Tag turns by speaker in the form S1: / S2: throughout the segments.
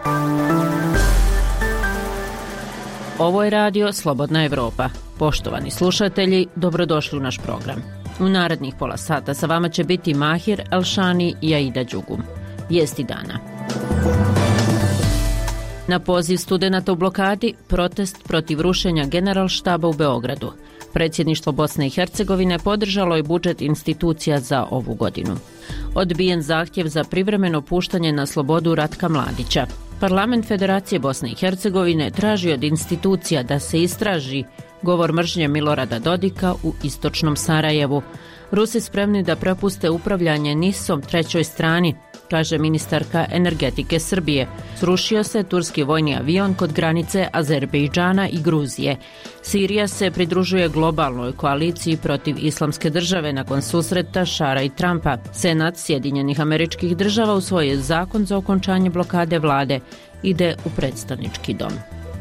S1: Ovo je radio Slobodna Evropa. Poštovani slušatelji, dobrodošli u naš program. U narednih pola sata sa vama će biti Mahir Elšani i Aida Đugum. Vijesti dana. Na poziv studenata u blokadi, protest protiv rušenja Generalštaba u Beogradu. Predsjedništvo Bosne i Hercegovine podržalo je budžet institucija za ovu godinu. Odbijen zahtjev za privremeno puštanje na slobodu Ratka Mladića. Parlament Federacije Bosne i Hercegovine traži od institucija da se istraži govor mržnje Milorada Dodika u istočnom Sarajevu. Rusi spremni da prepuste upravljanje NIS-om trećoj strani, kaže ministarka energetike Srbije. Srušio se turski vojni avion kod granice Azerbejdžana i Gruzije. Sirija se pridružuje globalnoj koaliciji protiv Islamske države nakon susreta Šara i Trumpa. Senat Sjedinjenih Američkih Država usvojio zakon za okončanje blokade vlade. Ide u predstavnički dom.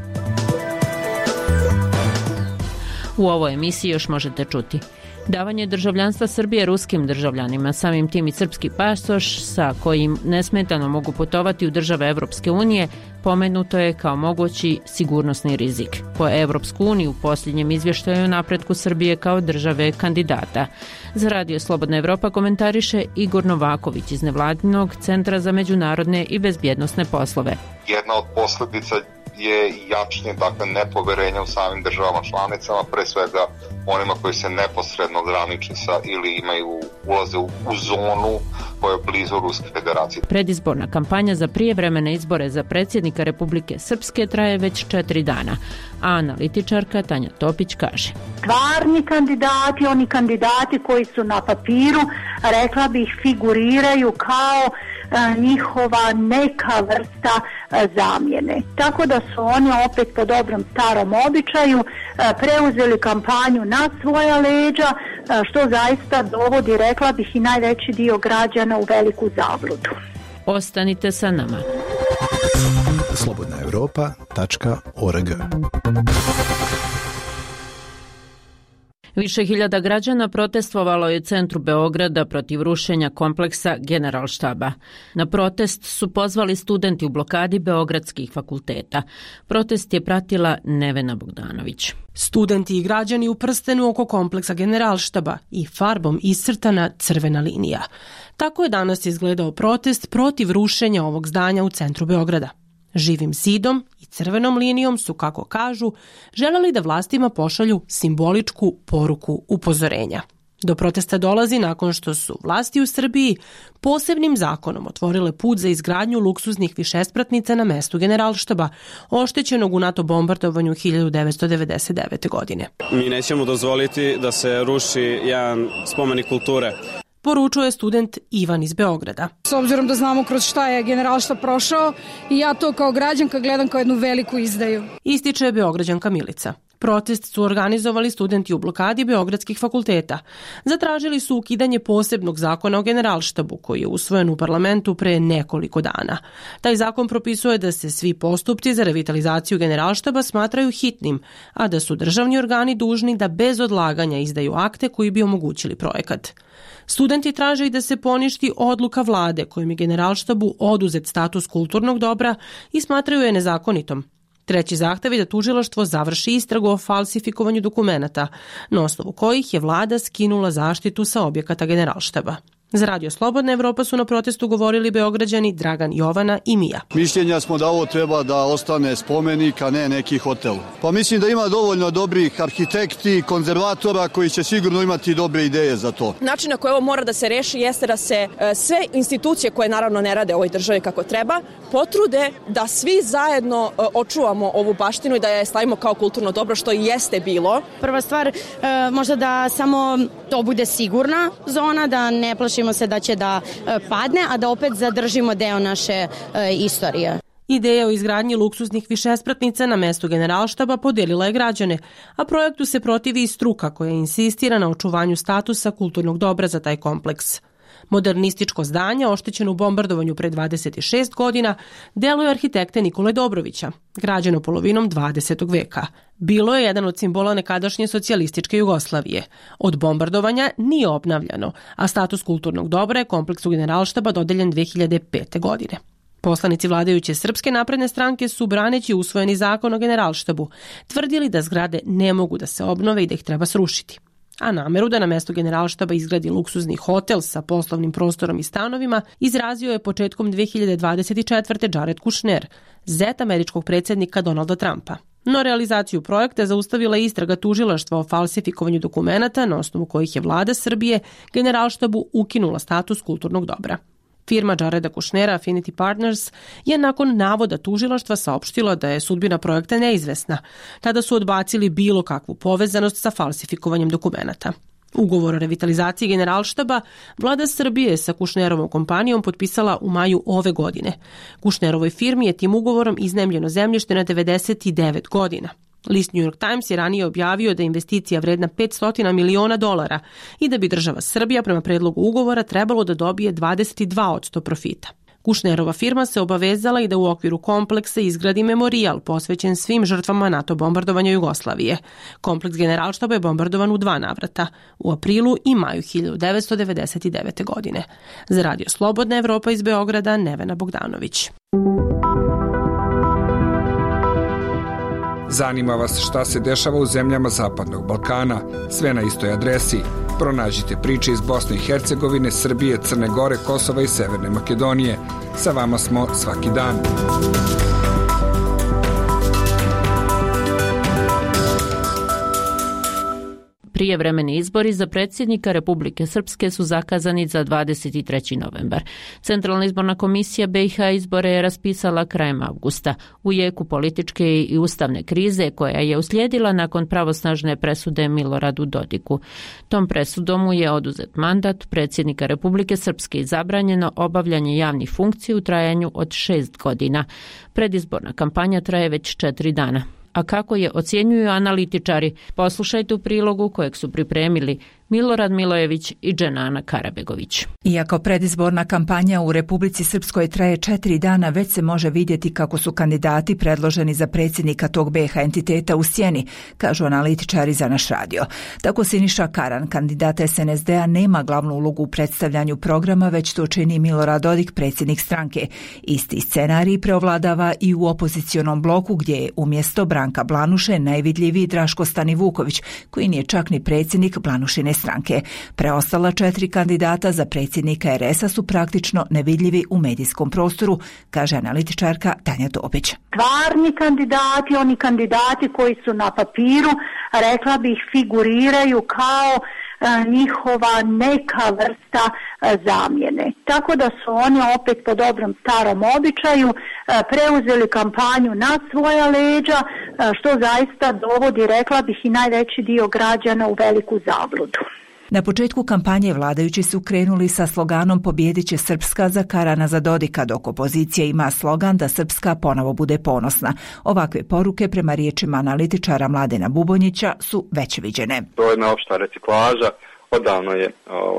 S1: U ovoj emisiji još možete čuti davanje državljanstva Srbije ruskim državljanima, samim tim i srpski pasoš sa kojim nesmetano mogu putovati u države Evropske unije, pomenuto je kao mogući sigurnosni rizik. Po Evropsku uniju u posljednjem izvještaju o napretku Srbije kao države kandidata. Za Radio Slobodna Evropa komentariše Igor Novaković iz Nevladinog centra za međunarodne i bezbjednosne poslove.
S2: Jedna od posljedica je jačanje, nepoverenja u samim državama članicama, pre svega onima koji se neposredno graniče sa ili ulaze u zonu koja je blizu Ruske federacije.
S1: Predizborna kampanja za prijevremene izbore za predsjednika Republike Srpske traje već 4 dana, a analitičarka Tanja Topić kaže:
S3: stvarni kandidati, oni kandidati koji su na papiru, rekla bih, figuriraju kao njihova neka vrsta zamjene. Tako da su oni opet po dobrom starom običaju preuzeli kampanju na svoja leđa, što zaista dovodi, rekla bih, i najveći dio građana u veliku zabludu.
S1: Ostanite sa nama.
S4: slobodnaevropa.org.
S1: Više hiljada građana protestovalo je u centru Beograda protiv rušenja kompleksa Generalštaba. Na protest su pozvali studenti u blokadi beogradskih fakulteta. Protest je pratila Nevena Bogdanović.
S5: Studenti i građani u prstenu oko kompleksa Generalštaba i farbom iscrtana crvena linija. Tako je danas izgledao protest protiv rušenja ovog zdanja u centru Beograda. Živim zidom i crvenom linijom su, kako kažu, želeli da vlastima pošalju simboličku poruku upozorenja. Do protesta dolazi nakon što su vlasti u Srbiji posebnim zakonom otvorile put za izgradnju luksuznih višespratnica na mestu Generalštaba, oštećenog u NATO bombardovanju 1999. godine.
S6: Mi nećemo dozvoliti da se ruši jedan spomenik kulture,
S5: poručuje student Ivan iz Beograda.
S7: S obzirom da znamo kroz šta je Generalštab prošao i ja to kao građanka gledam kao jednu veliku izdaju.
S5: Ističe Beograđanka Milica. Protest su organizovali studenti u blokadi beogradskih fakulteta. Zatražili su ukidanje posebnog zakona o Generalštabu koji je usvojen u parlamentu pre nekoliko dana. Taj zakon propisuje da se svi postupci za revitalizaciju Generalštaba smatraju hitnim, a da su državni organi dužni da bez odlaganja izdaju akte koji bi omogućili projekat. Studenti traže i da se poništi odluka vlade kojom je Generalštabu oduzet status kulturnog dobra i smatraju je nezakonitom. Treći zahtev je da tužilaštvo završi istragu o falsifikovanju dokumenata, na osnovu kojih je vlada skinula zaštitu sa objekata Generalštaba. Za Radio Slobodna Evropa su na protestu govorili Beograđani Dragan, Jovana i Mija.
S8: Mišljenja smo da ovo treba da ostane spomenik, a ne neki hotel. Pa mislim da ima dovoljno dobrih arhitekti, konzervatora koji će sigurno imati dobre ideje za to.
S9: Način na koji ovo mora da se reši jeste da se sve institucije koje naravno ne rade u ovoj državi kako treba, potrude da svi zajedno očuvamo ovu baštinu i da je slavimo kao kulturno dobro, što i jeste bilo.
S10: Prva stvar, možda da samo to bude sigurna zona, da ne plašimo se da će da padne, a da opet zadržimo deo naše istorije.
S5: Ideja o izgradnji luksuznih višespratnica na mestu Generalštaba podelila je građane, a projektu se protivi i struka koja insistira na očuvanju statusa kulturnog dobra za taj kompleks. Modernističko zdanje, oštećeno u bombardovanju pre 26 godina, deluje arhitekte Nikole Dobrovića, građeno polovinom 20. veka. Bilo je jedan od simbola nekadašnje socijalističke Jugoslavije. Od bombardovanja nije obnavljano, a status kulturnog dobra je kompleksu Generalštaba dodeljen 2005. godine. Poslanici vladajuće Srpske napredne stranke su, braneći usvojeni zakon o Generalštabu, tvrdili da zgrade ne mogu da se obnove i da ih treba srušiti. A nameru da na mesto Generalštaba izgradi luksuzni hotel sa poslovnim prostorom i stanovima izrazio je početkom 2024. Jared Kushner, zet američkog predsjednika Donalda Trumpa. No realizaciju projekta zaustavila je istraga tužilaštva o falsifikovanju dokumenata na osnovu kojih je vlada Srbije Generalštabu ukinula status kulturnog dobra. Firma Jareda Kushnera Affinity Partners je nakon navoda tužilaštva saopštila da je sudbina projekta neizvesna. Tada su odbacili bilo kakvu povezanost sa falsifikovanjem dokumenata. Ugovor o revitalizaciji Generalštaba vlada Srbije sa Kushnerovom kompanijom potpisala u maju ove godine. Kushnerovoj firmi je tim ugovorom iznajmljeno zemljište na 99 godina. List New York Times je ranije objavio da je investicija vredna $500 miliona i da bi država Srbija prema predlogu ugovora trebalo da dobije 22% profita. Kushnerova firma se obavezala i da u okviru kompleksa izgradi memorijal posvećen svim žrtvama NATO bombardovanja Jugoslavije. Kompleks Generalštaba je bombardovan u 2 navrata, u aprilu i maju 1999. godine. Za Radio Slobodna Evropa iz Beograda, Nevena Bogdanović.
S11: Zanima vas šta se dešava u zemljama Zapadnog Balkana? Sve na istoj adresi. Pronađite priče iz Bosne i Hercegovine, Srbije, Crne Gore, Kosova i Severne Makedonije. Sa vama smo svaki dan.
S1: Prijevremeni izbori za predsjednika Republike Srpske su zakazani za 23. novembar. Centralna izborna komisija BiH izbore je raspisala krajem avgusta, u jeku političke i ustavne krize koja je uslijedila nakon pravosnažne presude Miloradu Dodiku. Tom presudom mu je oduzet mandat predsjednika Republike Srpske i zabranjeno obavljanje javnih funkcija u trajanju od 6 godina. Predizborna kampanja traje već 4 dana. A kako je ocjenjuju analitičari, poslušajte u prilogu kojeg su pripremili Milorad Milojević i Dženana Karabegović.
S12: Iako predizborna kampanja u Republici Srpskoj traje 4 dana, već se može vidjeti kako su kandidati predloženi za predsjednika tog BiH entiteta u sjeni, kažu analitičari za naš radio. Tako Siniša Karan, kandidat SNSD-a, nema glavnu ulogu u predstavljanju programa, već to čini Milorad Dodik, predsjednik stranke. Isti scenarij preovladava i u opozicionom bloku, gdje je umjesto Branka Blanuše najvidljiviji Draško Stanivuković, koji nije čak ni predsjednik Blanušine stranke. Preostala 4 kandidata za predsjednika RS-a su praktično nevidljivi u medijskom prostoru, kaže analitičarka Tanja Dobić.
S3: Stvarni kandidati, oni kandidati koji su na papiru, rekla bih, figuriraju kao njihova neka vrsta zamjene. Tako da su oni opet po dobrom starom običaju preuzeli kampanju na svoja leđa, što zaista dovodi, rekla bih, i najveći dio građana u veliku zabludu.
S12: Na početku kampanje vladajući su krenuli sa sloganom "Pobjedit će Srpska" za Karana za Dodika, dok opozicija ima slogan da Srpska ponovo bude ponosna. Ovakve poruke, prema riječima analitičara Mladena Bubonjića, su već viđene.
S13: To je jedna opšta reciklaža, odavno je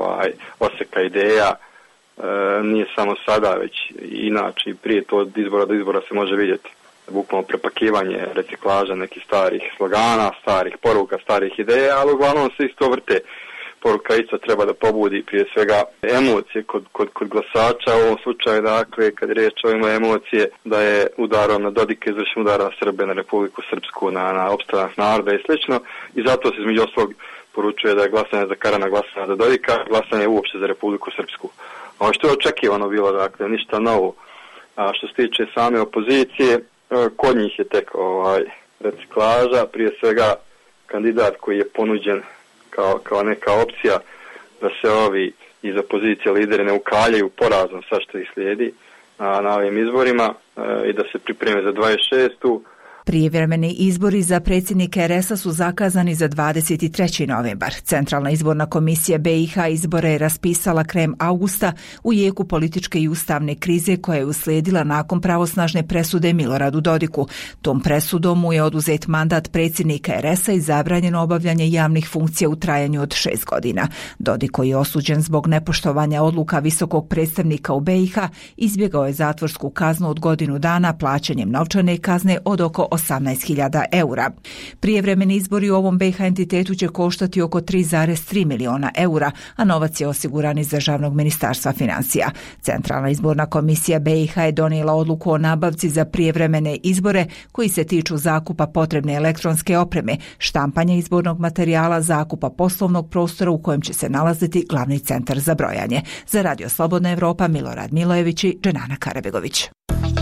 S13: oseka ideja, nije samo sada, već inače prije to od izbora do izbora se može vidjeti. Bukvalno prepakivanje, reciklaža nekih starih slogana, starih poruka, starih ideja, ali uglavnom se isto vrte. Poruka isto treba da pobudi prije svega emocije kod glasača, u ovom slučaju, dakle, kad je riječ o emocije, da je udarom na Dodika izvršen udar na Srbe, na Republiku Srpsku, na opstanak naroda i slično, i zato se između ostalog poručuje da je glasanje za Karana, glasanje za Dodika, glasanje uopšte za Republiku Srpsku. Ono što je očekivano bilo, dakle, ništa novo. A što se tiče same opozicije, kod njih je tek reciklaža, prije svega kandidat koji je ponuđen kao neka opcija da se ovi iz opozicije lideri ne ukaljaju porazom sa što ih slijedi na ovim izborima i da se pripreme za 26.
S12: Prijevremeni izbori za predsjednika RS-a su zakazani za 23. novembar. Centralna izborna komisija BiH izbore je raspisala krajem avgusta u jeku političke i ustavne krize koja je uslijedila nakon pravosnažne presude Miloradu Dodiku. Tom presudom mu je oduzet mandat predsjednika RS-a i zabranjeno obavljanje javnih funkcija u trajanju od 6 godina. Dodik, koji je osuđen zbog nepoštovanja odluka visokog predstavnika u BiH, izbjegao je zatvorsku kaznu od godinu dana plaćanjem novčane kazne od oko 18.000 eura. Prijevremeni izbori u ovom BiH entitetu će koštati oko 3,3 miliona eura, a novac je osiguran iz Državnog ministarstva financija. Centralna izborna komisija BiH je donijela odluku o nabavci za prijevremene izbore koji se tiču zakupa potrebne elektronske opreme, štampanja izbornog materijala, zakupa poslovnog prostora u kojem će se nalaziti glavni centar za brojanje. Za Radio Slobodna Evropa, Milorad Milojević i Dženana Karabegović.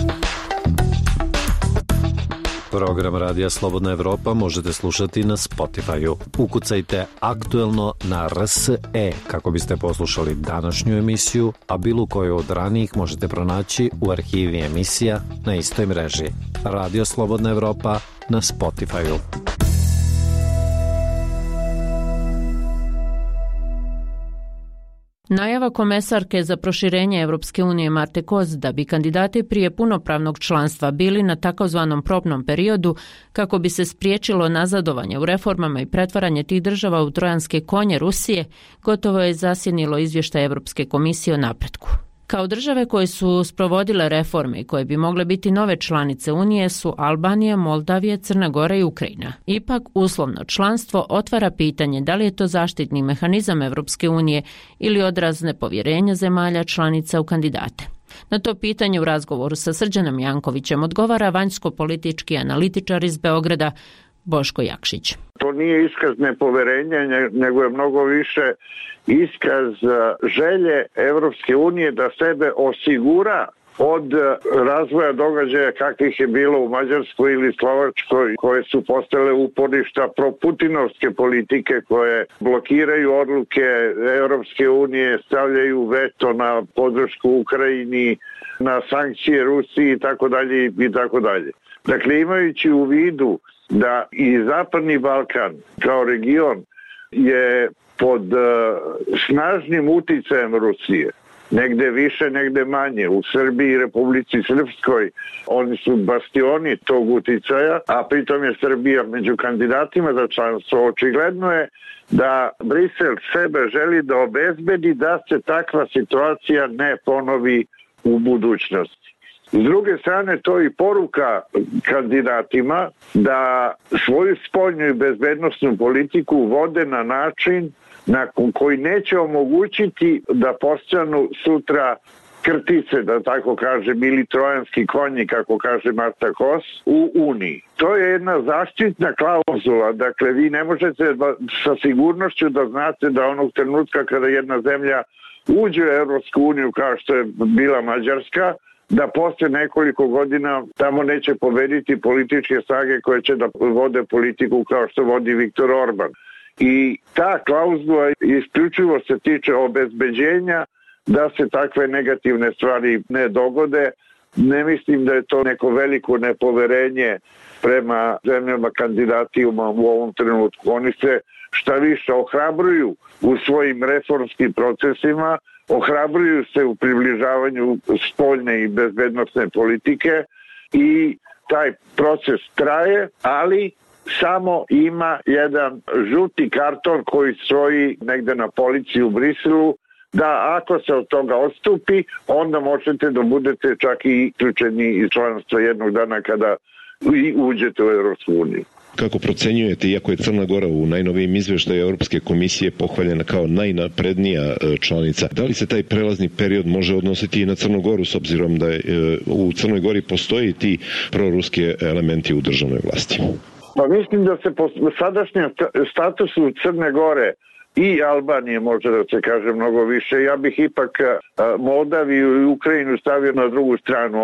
S14: Program Radija Slobodna Evropa možete slušati na Spotify-u. Ukucajte aktuelno na RSE kako biste poslušali današnju emisiju, a bilo koju od ranijih možete pronaći u arhivi emisija na istoj mreži. Radio Slobodna Evropa na Spotify-u.
S1: Najava komesarke za proširenje Evropske unije Marte Koz da bi kandidati prije punopravnog članstva bili na takozvanom probnom periodu kako bi se spriječilo nazadovanje u reformama i pretvaranje tih država u trojanske konje Rusije, gotovo je zasjenilo izvještaj Evropske komisije o napretku. Kao države koje su sprovodile reforme i koje bi mogle biti nove članice Unije su Albanija, Moldavija, Crna Gora i Ukrajina. Ipak, uslovno članstvo otvara pitanje da li je to zaštitni mehanizam Evropske unije ili odraz nepovjerenja zemalja članica u kandidate. Na to pitanje u razgovoru sa Srđanom Jankovićem odgovara vanjsko-politički analitičar iz Beograda Boško Jakšić.
S15: To nije iskaz nepoverenja, nego je mnogo više iskaz želje Evropske unije da sebe osigura od razvoja događaja kakvih je bilo u Mađarskoj ili Slovačkoj, koje su postale uporišta proputinovske politike koje blokiraju odluke Evropske unije, stavljaju veto na podršku Ukrajini, na sankcije Rusiji i tako dalje i tako dalje. Dakle, imajući u vidu da i Zapadni Balkan kao region je pod snažnim uticajem Rusije, negde više, negde manje. U Srbiji i Republici Srpskoj oni su bastioni tog uticaja, a pritom je Srbija među kandidatima za članstvo. Očigledno je da Brisel sebe želi da obezbedi da se takva situacija ne ponovi u budućnosti. S druge strane, to je i poruka kandidatima da svoju spoljnu i bezbednosnu politiku vode na način na koji neće omogućiti da postanu sutra krtice, da tako kažem, ili trojanski konji, kako kaže Marta Kos, u Uniji. To je jedna zaštitna klauzula, dakle vi ne možete sa sigurnošću da znate da onog trenutka kada jedna zemlja uđe u Evropsku uniju kao što je bila Mađarska, da posle nekoliko godina tamo neće pobediti političke snage koje će da vode politiku kao što vodi Viktor Orban. I ta klauzula isključivo se tiče obezbeđenja da se takve negativne stvari ne dogode. Ne mislim da je to neko veliko nepoverenje prema zemljama kandidatima u ovom trenutku. Oni se šta više ohrabruju u svojim reformskim procesima, ohrabruju se u približavanju spoljne i bezbednosne politike i taj proces traje, ali samo ima jedan žuti karton koji stoji negde na polici u Briselu, da ako se od toga odstupi, onda možete da budete čak i isključeni iz članstva jednog dana kada uđete u Evropsku uniju.
S16: Kako procenjujete, iako je Crna Gora u najnovijim izveštaju Europske komisije pohvaljena kao najnaprednija članica, da li se taj prelazni period može odnositi i na Crnu Goru, s obzirom da u Crnoj Gori postoji ti proruski elementi u državnoj vlasti?
S15: Pa mislim da se po sadašnjem statusu Crne Gore i Albanije, može da se kaže mnogo više, ja bih ipak Moldaviju i Ukrajinu stavio na drugu stranu.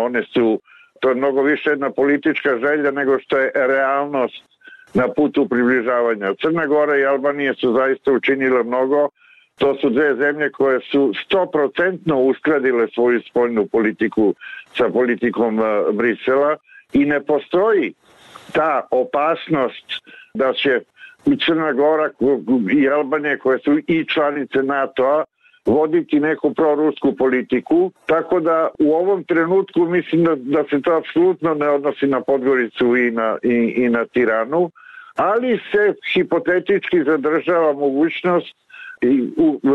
S15: To je mnogo više jedna politička želja nego što je realnost na putu približavanja. Crna Gora i Albanija su zaista učinile mnogo. To su dve zemlje koje su 100% uskladile svoju spoljnu politiku sa politikom Brisela i ne postoji ta opasnost da će Crna Gora i Albanija, koje su i članice NATO-a, voditi neku prorusku politiku, tako da u ovom trenutku mislim da se to apsolutno ne odnosi na Podgoricu i na Tiranu, ali se hipotetički zadržava mogućnost i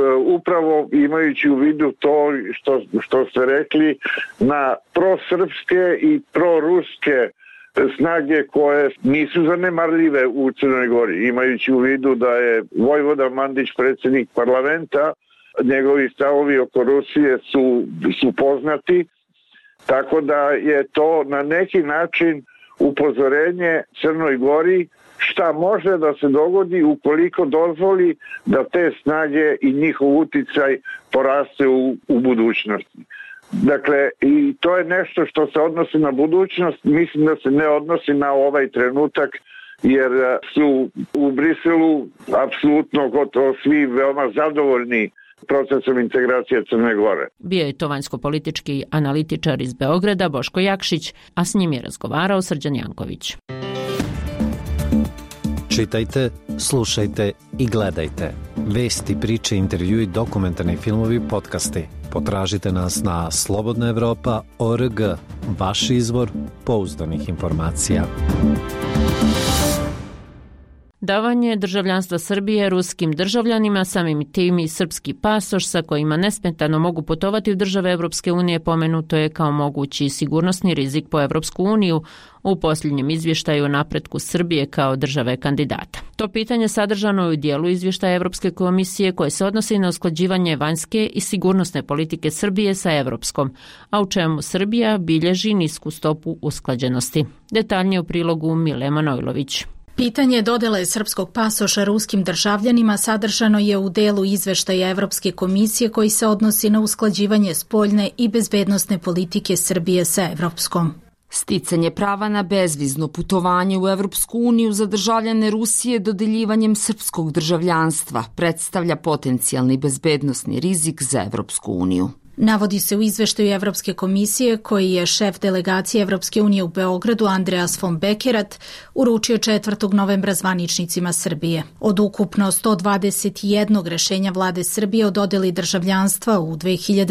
S15: upravo imajući u vidu to što ste rekli, na prosrpske i proruske snage koje nisu zanemarljive u Crnoj Gori, imajući u vidu da je Vojvoda Mandić predsjednik parlamenta, njegovi stavovi oko Rusije su poznati, tako da je to na neki način upozorenje Crnoj Gori šta može da se dogodi ukoliko dozvoli da te snage i njihov uticaj poraste u budućnosti. Dakle, i to je nešto što se odnosi na budućnost, mislim da se ne odnosi na ovaj trenutak, jer su u Briselu apsolutno gotovo svi veoma zadovoljni procesom integracije Crne Gore.
S1: Bio je to vanjsko-politički analitičar iz Beograda Boško Jakšić, a s njim je razgovarao Srđan Janković.
S14: Čitajte, slušajte i gledajte. Vesti, priče, intervjui, dokumentarni filmovi, podcasti. Potražite nas na slobodnaevropa.org, vaš izvor pouzdanih informacija.
S1: Davanje državljanstva Srbije ruskim državljanima, samim tim i srpski pasoš sa kojima nesmetano mogu putovati u države Evropske unije, pomenuto je kao mogući sigurnosni rizik po Evropsku uniju u posljednjem izvještaju o napretku Srbije kao države kandidata. To pitanje sadržano je u dijelu izvještaja Evropske komisije koje se odnosi na usklađivanje vanjske i sigurnosne politike Srbije sa evropskom, a u čemu Srbija bilježi nisku stopu usklađenosti. Detaljnije u prilogu Mile Manojlović.
S17: Pitanje dodele srpskog pasoša ruskim državljanima sadržano je u delu izveštaja Evropske komisije koji se odnosi na usklađivanje spoljne i bezbednosne politike Srbije sa evropskom.
S18: Sticanje prava na bezvizno putovanje u Evropsku uniju za državljane Rusije dodeljivanjem srpskog državljanstva predstavlja potencijalni bezbednosni rizik za Evropsku uniju.
S17: Navodi se u izveštaju Evropske komisije koji je šef delegacije Evropske unije u Beogradu Andreas von Bekerat uručio 4. novembra zvaničnicima Srbije. Od ukupno 121 rešenja vlade Srbije o dodeli državljanstva u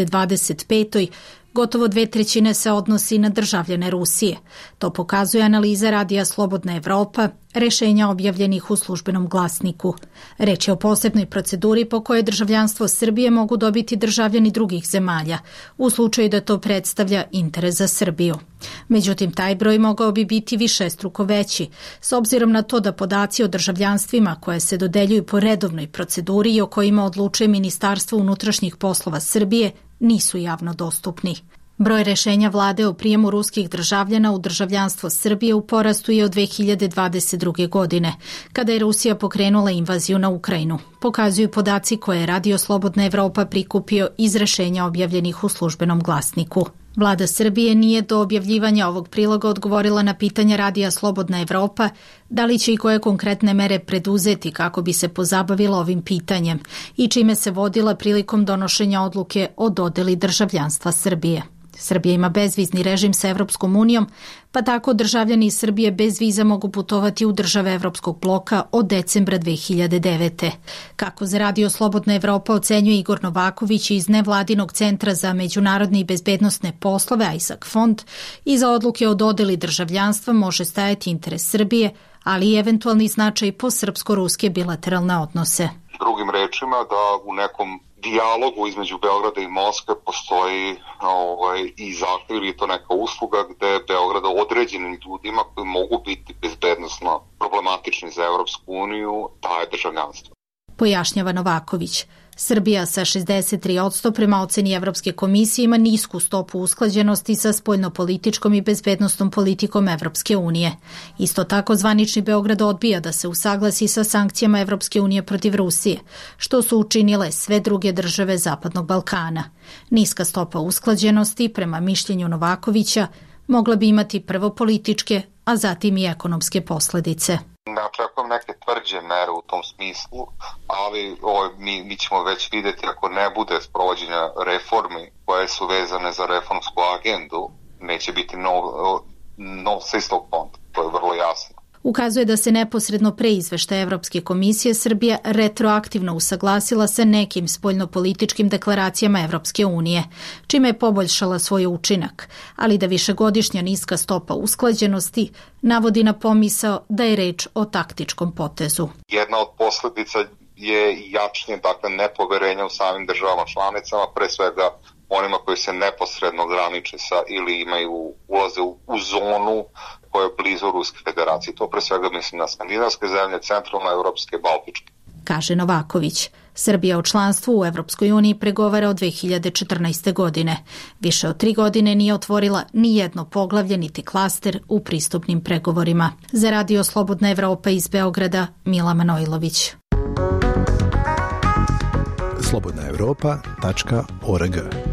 S17: 2025. gotovo 2/3 se odnosi na državljane Rusije. To pokazuje analiza radija Slobodna Evropa, rešenja objavljenih u službenom glasniku. Reč je o posebnoj proceduri po kojoj državljanstvo Srbije mogu dobiti državljani drugih zemalja, u slučaju da to predstavlja interes za Srbiju. Međutim, taj broj mogao bi biti višestruko veći, s obzirom na to da podaci o državljanstvima koje se dodeljuju po redovnoj proceduri i o kojima odlučuje Ministarstvo unutrašnjih poslova Srbije nisu javno dostupni. Broj rešenja vlade o prijemu ruskih državljana u državljanstvo Srbije u porastu je od 2022. godine, kada je Rusija pokrenula invaziju na Ukrajinu. Pokazuju podaci koje je Radio Slobodna Evropa prikupio iz rešenja objavljenih u službenom glasniku. Vlada Srbije nije do objavljivanja ovog priloga odgovorila na pitanja Radija Slobodna Evropa da li će i koje konkretne mere preduzeti kako bi se pozabavila ovim pitanjem i čime se vodila prilikom donošenja odluke o dodeli državljanstva Srbije. Srbija ima bezvizni režim sa Evropskom unijom, pa tako državljani iz Srbije bez viza mogu putovati u države Evropskog bloka od decembra 2009. Kako za Radio Slobodna Evropa ocenjuje Igor Novaković iz Nevladinog centra za međunarodne i bezbednosne poslove ISAC fond, iza odluke o dodeli državljanstva može stajati interes Srbije, ali i eventualni značaj po srpsko-ruske bilateralne odnose.
S2: Drugim rečima da u nekom dijalogu između Beograda i Moskve postoji i zahtjev ili to neka usluga gde Beograd određenim ljudima koji mogu biti bezbednosno problematični za Evropsku uniju daje državljanstvo.
S17: Pojašnjava Novaković. Srbija sa 63% prema oceni Evropske komisije ima nisku stopu usklađenosti sa spoljnopolitičkom i bezbednostnom politikom Evropske unije. Isto tako zvanični Beograd odbija da se usaglasi sa sankcijama Evropske unije protiv Rusije, što su učinile sve druge države Zapadnog Balkana. Niska stopa usklađenosti, prema mišljenju Novakovića, mogla bi imati prvo političke, a zatim i ekonomske posledice.
S2: Ne očekujem neke tvrđe mere u tom smislu, ali mi ćemo već vidjeti ako ne bude sprovođenja reformi koje su vezane za reformsku agendu, neće biti novca iz tog fonda, to je vrlo jasno.
S17: Ukazuje da se neposredno pre izveštaja Evropske komisije Srbija retroaktivno usaglasila sa nekim spoljnopolitičkim deklaracijama Evropske unije, čime je poboljšala svoj učinak, ali da višegodišnja niska stopa usklađenosti navodi na pomisao da je reč o taktičkom potezu.
S2: Jedna od posljedica je jačnje, nepoverenja u samim državama članicama, pre svega onima koji se neposredno graniče sa ili ulaze u zonu koja je blizu Ruske federacije. To pre svega mislim na skandinavske zemlje, centralno evropske, baltičke.
S17: Kaže Novaković. Srbija o članstvu u Evropskoj uniji pregovara od 2014. godine. Više od 3 godine nije otvorila ni jedno poglavlje niti klaster u pristupnim pregovorima. Za Radio Slobodna Evropa iz Beograda, Mila Manojlović.
S4: slobodnaevropa.org.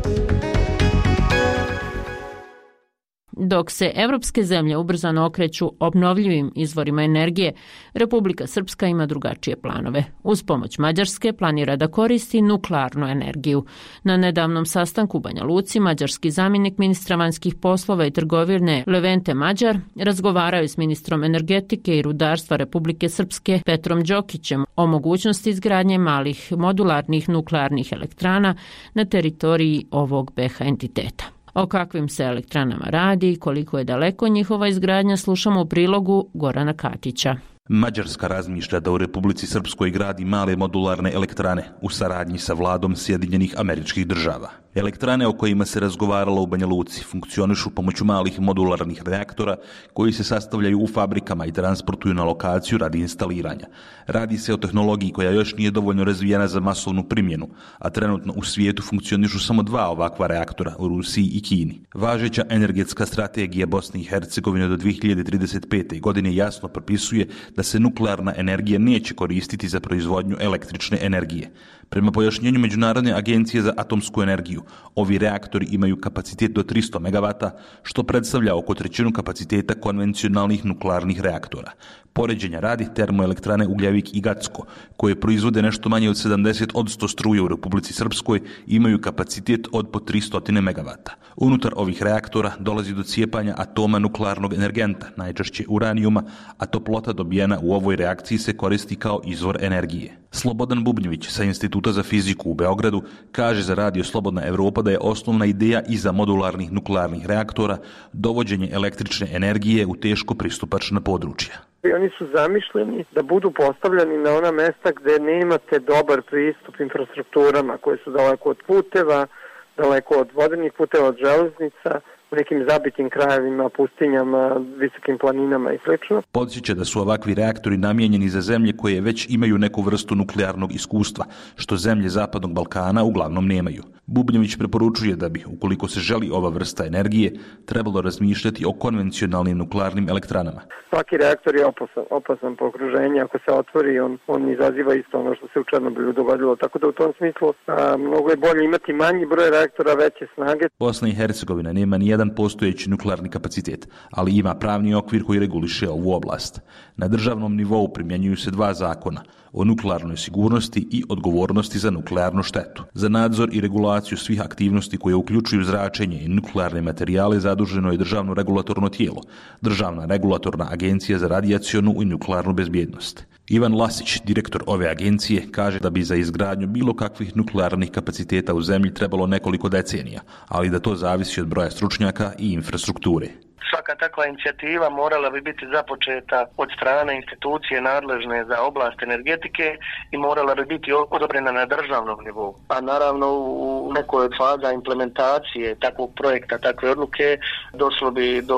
S1: Dok se evropske zemlje ubrzano okreću obnovljivim izvorima energije, Republika Srpska ima drugačije planove. Uz pomoć Mađarske planira da koristi nuklearnu energiju. Na nedavnom sastanku u Banja Luci, mađarski zamjenik ministra vanjskih poslova i trgovine Levente Mađar razgovaraju s ministrom energetike i rudarstva Republike Srpske Petrom Đokićem o mogućnosti izgradnje malih modularnih nuklearnih elektrana na teritoriji ovog BiH entiteta. O kakvim se elektranama radi i koliko je daleko njihova izgradnja slušamo u prilogu Gorana Katića.
S19: Mađarska razmišlja da u Republici Srpskoj gradi male modularne elektrane u saradnji sa vladom Sjedinjenih Američkih Država. Elektrane o kojima se razgovaralo u Banja Luci funkcionišu pomoću malih modularnih reaktora koji se sastavljaju u fabrikama i transportuju na lokaciju radi instaliranja. Radi se o tehnologiji koja još nije dovoljno razvijena za masovnu primjenu, a trenutno u svijetu funkcionišu samo 2 ovakva reaktora u Rusiji i Kini. Važeća energetska strategija Bosne i Hercegovine do 2035. godine jasno propisuje da se nuklearna energija neće koristiti za proizvodnju električne energije. Prema pojašnjenju Međunarodne agencije za atomsku energiju, ovi reaktori imaju kapacitet do 300 MW, što predstavlja oko trećinu kapaciteta konvencionalnih nuklearnih reaktora. Poređenja radi, termoelektrane Ugljevik i Gacko, koje proizvode nešto manje od 70% struje u Republici Srpskoj, imaju kapacitet od po 300 MW. Unutar ovih reaktora dolazi do cijepanja atoma nuklearnog energenta, najčešće uranijuma, a toplota dobijena u ovoj reakciji se koristi kao izvor energije. Slobodan Bubnjević sa Instituta za fiziku u Beogradu kaže za Radio Slobodna Evropa da je osnovna ideja iza modularnih nuklearnih reaktora dovođenje električne energije u teško pristupačna područja.
S20: Oni su zamišljeni da budu postavljeni na ona mesta gde nemate dobar pristup infrastrukturama koje su daleko od puteva, daleko od vodenih puteva, od železnica, u nekim zabitim krajevima, pustinjama, visokim planinama i sl.
S19: Podsjeća da su ovakvi reaktori namijenjeni za zemlje koje već imaju neku vrstu nuklearnog iskustva, što zemlje Zapadnog Balkana uglavnom nemaju. Bubnjević preporučuje da bi, ukoliko se želi ova vrsta energije, trebalo razmišljati o konvencionalnim nuklearnim elektranama.
S20: Svaki reaktor je opasan po okruženju, ako se otvori, on izaziva isto ono što se u Černobilu dogodilo, tako da u tom smislu mnogo je bolje imati manji broj reaktora, veće snage.
S19: Bosna i Hercegovina nema ni jedan postojeći nuklearni kapacitet, ali ima pravni okvir koji reguliše ovu oblast. Na državnom nivou primjenjuju se 2 zakona o nuklearnoj sigurnosti i odgovornosti za nuklearnu štetu. Za nadzor i regulaciju svih aktivnosti koje uključuju zračenje i nuklearne materijale zaduženo je državno regulatorno tijelo, Državna regulatorna agencija za radijacionu i nuklearnu bezbjednost. Ivan Lasić, direktor ove agencije, kaže da bi za izgradnju bilo kakvih nuklearnih kapaciteta u zemlji trebalo nekoliko decenija, ali da to zavisi od broja stručnjaka i infrastrukture.
S21: Svaka takva inicijativa morala bi biti započeta od strane institucije nadležne za oblast energetike i morala bi biti odobrena na državnom nivou. A naravno u nekoj od faza implementacije takvog projekta, takve odluke, došlo bi do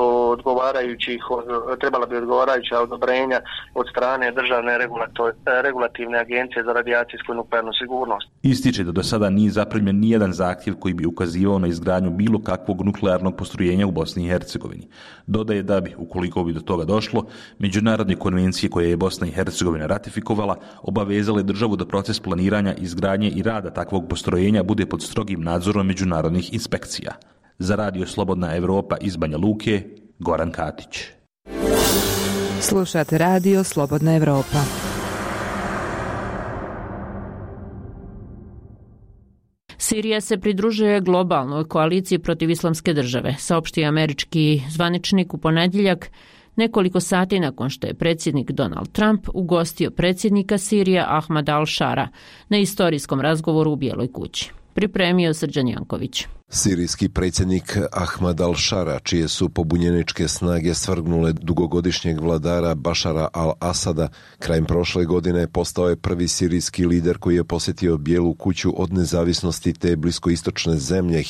S21: trebala bi odgovarajuća odobrenja od strane Državne regulativne agencije za radijacijsku i nuklearnu sigurnost.
S19: Ističe da do sada nije zaprimljen nijedan zahtjev koji bi ukazivao na izgradnju bilo kakvog nuklearnog postrojenja u Bosni i Hercegovini. Dodaje da bi, ukoliko bi do toga došlo, međunarodne konvencije koje je Bosna i Hercegovina ratifikovala obavezale državu da proces planiranja, izgradnje i rada takvog postrojenja bude pod strogim nadzorom međunarodnih inspekcija. Za Radio Slobodna Evropa iz Banja Luke, Goran Katić.
S12: Slušate Radio Slobodna Evropa.
S1: Sirija se pridružuje globalnoj koaliciji protiv islamske države, saopštio američki zvaničnik u ponedjeljak, nekoliko sati nakon što je predsjednik Donald Trump ugostio predsjednika Sirije Ahmada al-Shara na istorijskom razgovoru u Bijeloj kući. Pripremio Srđan Janković.
S6: Sirijski predsjednik Ahmad al-Šara, čije su pobunjeničke snage svrgnule dugogodišnjeg vladara Bašara al-Asada, krajem prošle godine postao je prvi sirijski lider koji je posjetio Bijelu kuću od nezavisnosti te bliskoistočne zemlje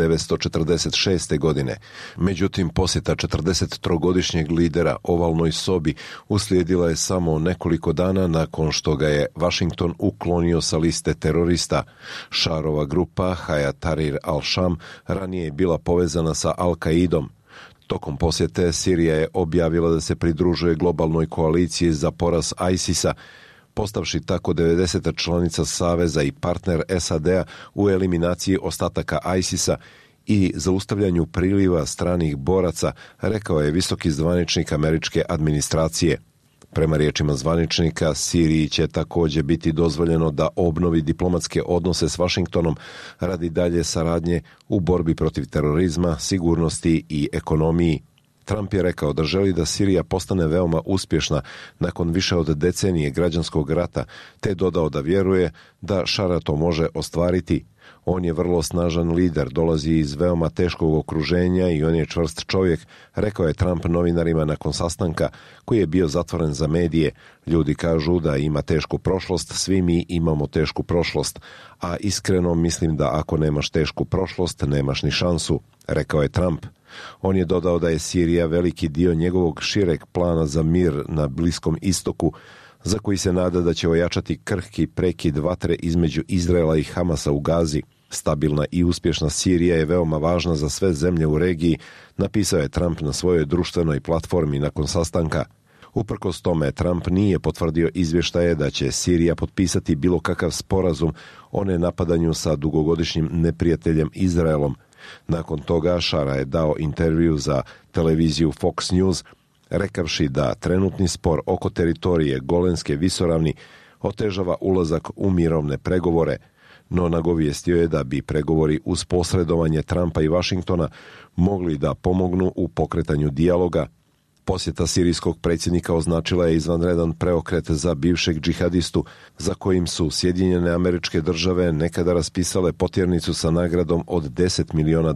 S6: 1946. godine. Međutim, posjeta 43-godišnjeg lidera ovalnoj sobi uslijedila je samo nekoliko dana nakon što ga je Washington uklonio sa liste terorista. Šarova grupa Hayat Tahrir al-Sham ranije je bila povezana sa Al-Qaidom. Tokom posjete Sirija je objavila da se pridružuje globalnoj koaliciji za poraz ISIS-a, postavši tako 90. članica Saveza i partner SAD-a u eliminaciji ostataka ISIS-a i zaustavljanju priliva stranih boraca, rekao je visoki zvaničnik američke administracije. Prema riječima zvaničnika, Siriji će također biti dozvoljeno da obnovi diplomatske odnose s Washingtonom radi dalje saradnje u borbi protiv terorizma, sigurnosti i ekonomiji. Trump je rekao da želi da Sirija postane veoma uspješna nakon više od decenije građanskog rata, te dodao da vjeruje da Šara to može ostvariti. On je vrlo snažan lider, dolazi iz veoma teškog okruženja i on je čvrst čovjek, rekao je Trump novinarima nakon sastanka koji je bio zatvoren za medije. Ljudi kažu da ima tešku prošlost, svi mi imamo tešku prošlost, a iskreno mislim da ako nemaš tešku prošlost, nemaš ni šansu, rekao je Trump. On je dodao da je Sirija veliki dio njegovog šireg plana za mir na Bliskom istoku, za koji se nada da će ojačati krhki prekid vatre između Izraela i Hamasa u Gazi. Stabilna i uspješna Sirija je veoma važna za sve zemlje u regiji, napisao je Trump na svojoj društvenoj platformi nakon sastanka. Uprkos tome, Trump nije potvrdio izvještaje da će Sirija potpisati bilo kakav sporazum o nenapadanju sa dugogodišnjim neprijateljem Izraelom. Nakon toga Šara je dao intervju za televiziju Fox News, rekavši da trenutni spor oko teritorije Golenske visoravni otežava ulazak u mirovne pregovore, no nagovijestio je da bi pregovori uz posredovanje Trumpa i Washingtona mogli da pomognu u pokretanju dijaloga. Posjeta sirijskog predsjednika označila je izvanredan preokret za bivšeg džihadistu, za kojim su Sjedinjene Američke Države nekada raspisale potjernicu sa nagradom od $10 miliona.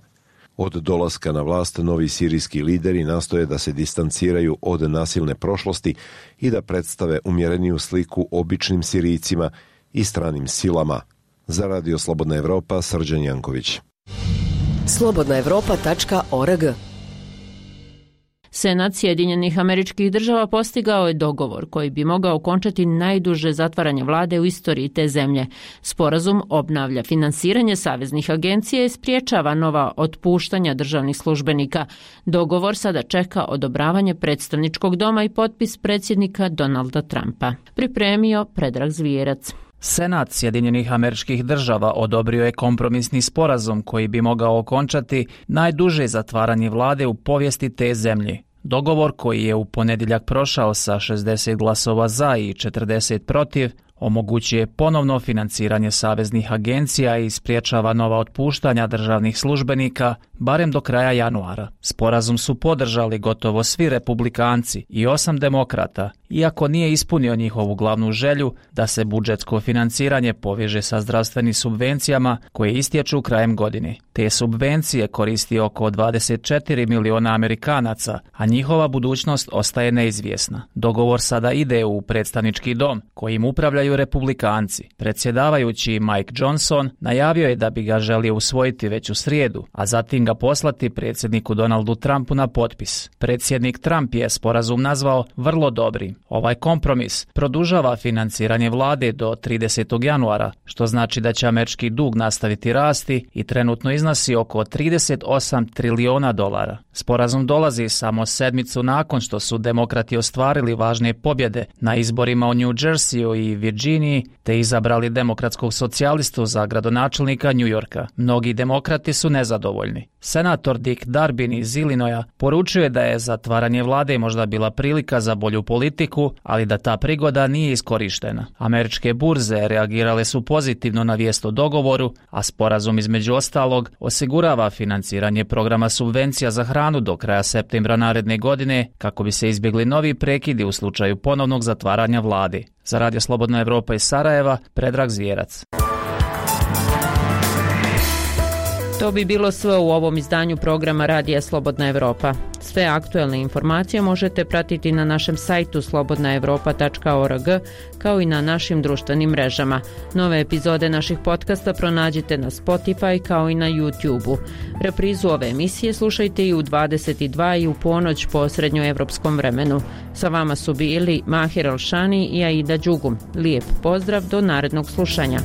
S6: Od dolaska na vlast novi sirijski lideri nastoje da se distanciraju od nasilne prošlosti i da predstave umjereniju sliku običnim Sirijcima i stranim silama. Za Radio Slobodna Evropa, Srđan Janković.
S22: slobodnaevropa.org.
S1: Senat Sjedinjenih Američkih Država postigao je dogovor koji bi mogao okončati najduže zatvaranje vlade u istoriji te zemlje. Sporazum obnavlja finansiranje saveznih agencija i spriječava nova otpuštanja državnih službenika. Dogovor sada čeka odobravanje predstavničkog doma i potpis predsjednika Donalda Trumpa. Pripremio Predrag Zvijerac.
S23: Senat Sjedinjenih Američkih Država odobrio je kompromisni sporazum koji bi mogao okončati najduže zatvaranje vlade u povijesti te zemlje. Dogovor koji je u ponedjeljak prošao sa 60 glasova za i 40 protiv omogućuje ponovno financiranje saveznih agencija i spriječava nova otpuštanja državnih službenika, barem do kraja januara. Sporazum su podržali gotovo svi republikanci i 8 demokrata, iako nije ispunio njihovu glavnu želju da se budžetsko financiranje poveže sa zdravstvenim subvencijama koje istječu krajem godine. Te subvencije koristi oko 24 miliona Amerikanaca, a njihova budućnost ostaje neizvjesna. Dogovor sada ide u predstavnički dom, kojim upravljaju republikanci. Predsjedavajući Mike Johnson najavio je da bi ga želio usvojiti već u srijedu, a zatim ga poslati predsjedniku Donaldu Trumpu na potpis. Predsjednik Trump je sporazum nazvao vrlo dobrim. Ovaj kompromis produžava financiranje vlade do 30. januara, što znači da će američki dug nastaviti rasti i trenutno iznosi oko $38 triliona. Sporazum dolazi samo sedmicu nakon što su demokrati ostvarili važne pobjede na izborima u New Jerseyu i Virginiji, te izabrali demokratskog socijalistu za gradonačelnika New Yorka. Mnogi demokrati su nezadovoljni. Senator Dick Durbin iz Illinoisa poručuje da je zatvaranje vlade možda bila prilika za bolju politiku, ali da ta prigoda nije iskorištena. Američke burze reagirale su pozitivno na vijest o dogovoru, a sporazum između ostalog osigurava financiranje programa subvencija za hranu do kraja septembra naredne godine kako bi se izbjegli novi prekidi u slučaju ponovnog zatvaranja vlade. Za Radio Slobodna Evropa iz Sarajeva, Predrag Zvijerac.
S1: To bi bilo sve u ovom izdanju programa Radija Slobodna Evropa. Sve aktuelne informacije možete pratiti na našem sajtu slobodnaevropa.org kao i na našim društvenim mrežama. Nove epizode naših podcasta pronađite na Spotify kao i na YouTube-u. Reprizu ove emisije slušajte i u 22 i u ponoć po srednjoevropskom vremenu. Sa vama su bili Mahir Alšani i Aida Đugum. Lijep pozdrav do narednog slušanja.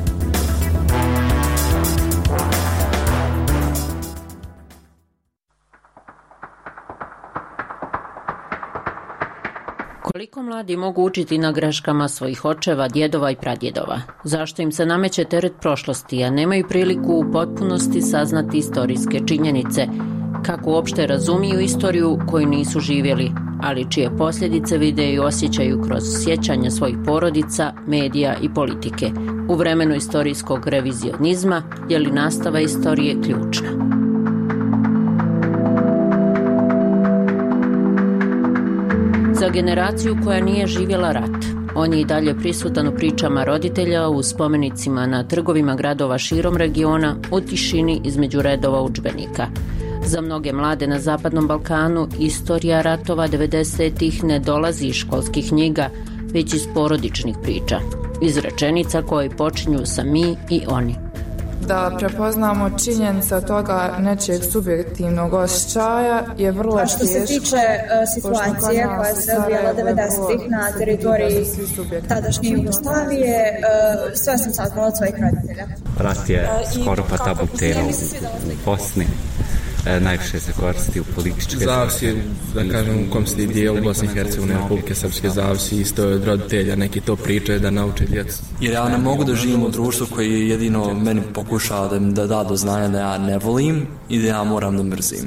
S1: Koliko mladi mogu učiti na greškama svojih očeva, djedova i pradjedova? Zašto im se nameće teret prošlosti, a nemaju priliku u potpunosti saznati istorijske činjenice? Kako uopšte razumiju istoriju koju nisu živjeli, ali čije posljedice vide i osjećaju kroz sjećanja svojih porodica, medija i politike? U vremenu istorijskog revizionizma je li nastava istorije ključna? Za generaciju koja nije živjela rat, on je i dalje prisutan u pričama roditelja, u spomenicima na trgovima gradova širom regiona, u tišini između redova udžbenika. Za mnoge mlade na Zapadnom Balkanu istorija ratova 90-ih ne dolazi iz školskih knjiga, već iz porodičnih priča, iz rečenica koje počinju sa mi i oni.
S7: Da prepoznamo činjenice od toga nečijeg subjektivnog osjećaja je vrlo teško.
S8: Što se tiče situacije koja se odvijala 90-ih na teritoriji tadašnje Jugoslavije, sve sam saznala od svojih roditelja.
S22: Rat je skoro pa tabu tema u Bosni. Najviše se koristi u političke...
S24: Zavisi, da kažem, u kom se dijelu Bosne i Hercegovine, Republike Srpske, zavisi isto od roditelja, neki to pričaju da nauče djecu.
S25: Jer ja ne mogu da živim u društvu koji jedino meni pokušava da da do znanja da ja ne volim i da ja moram da mrzim.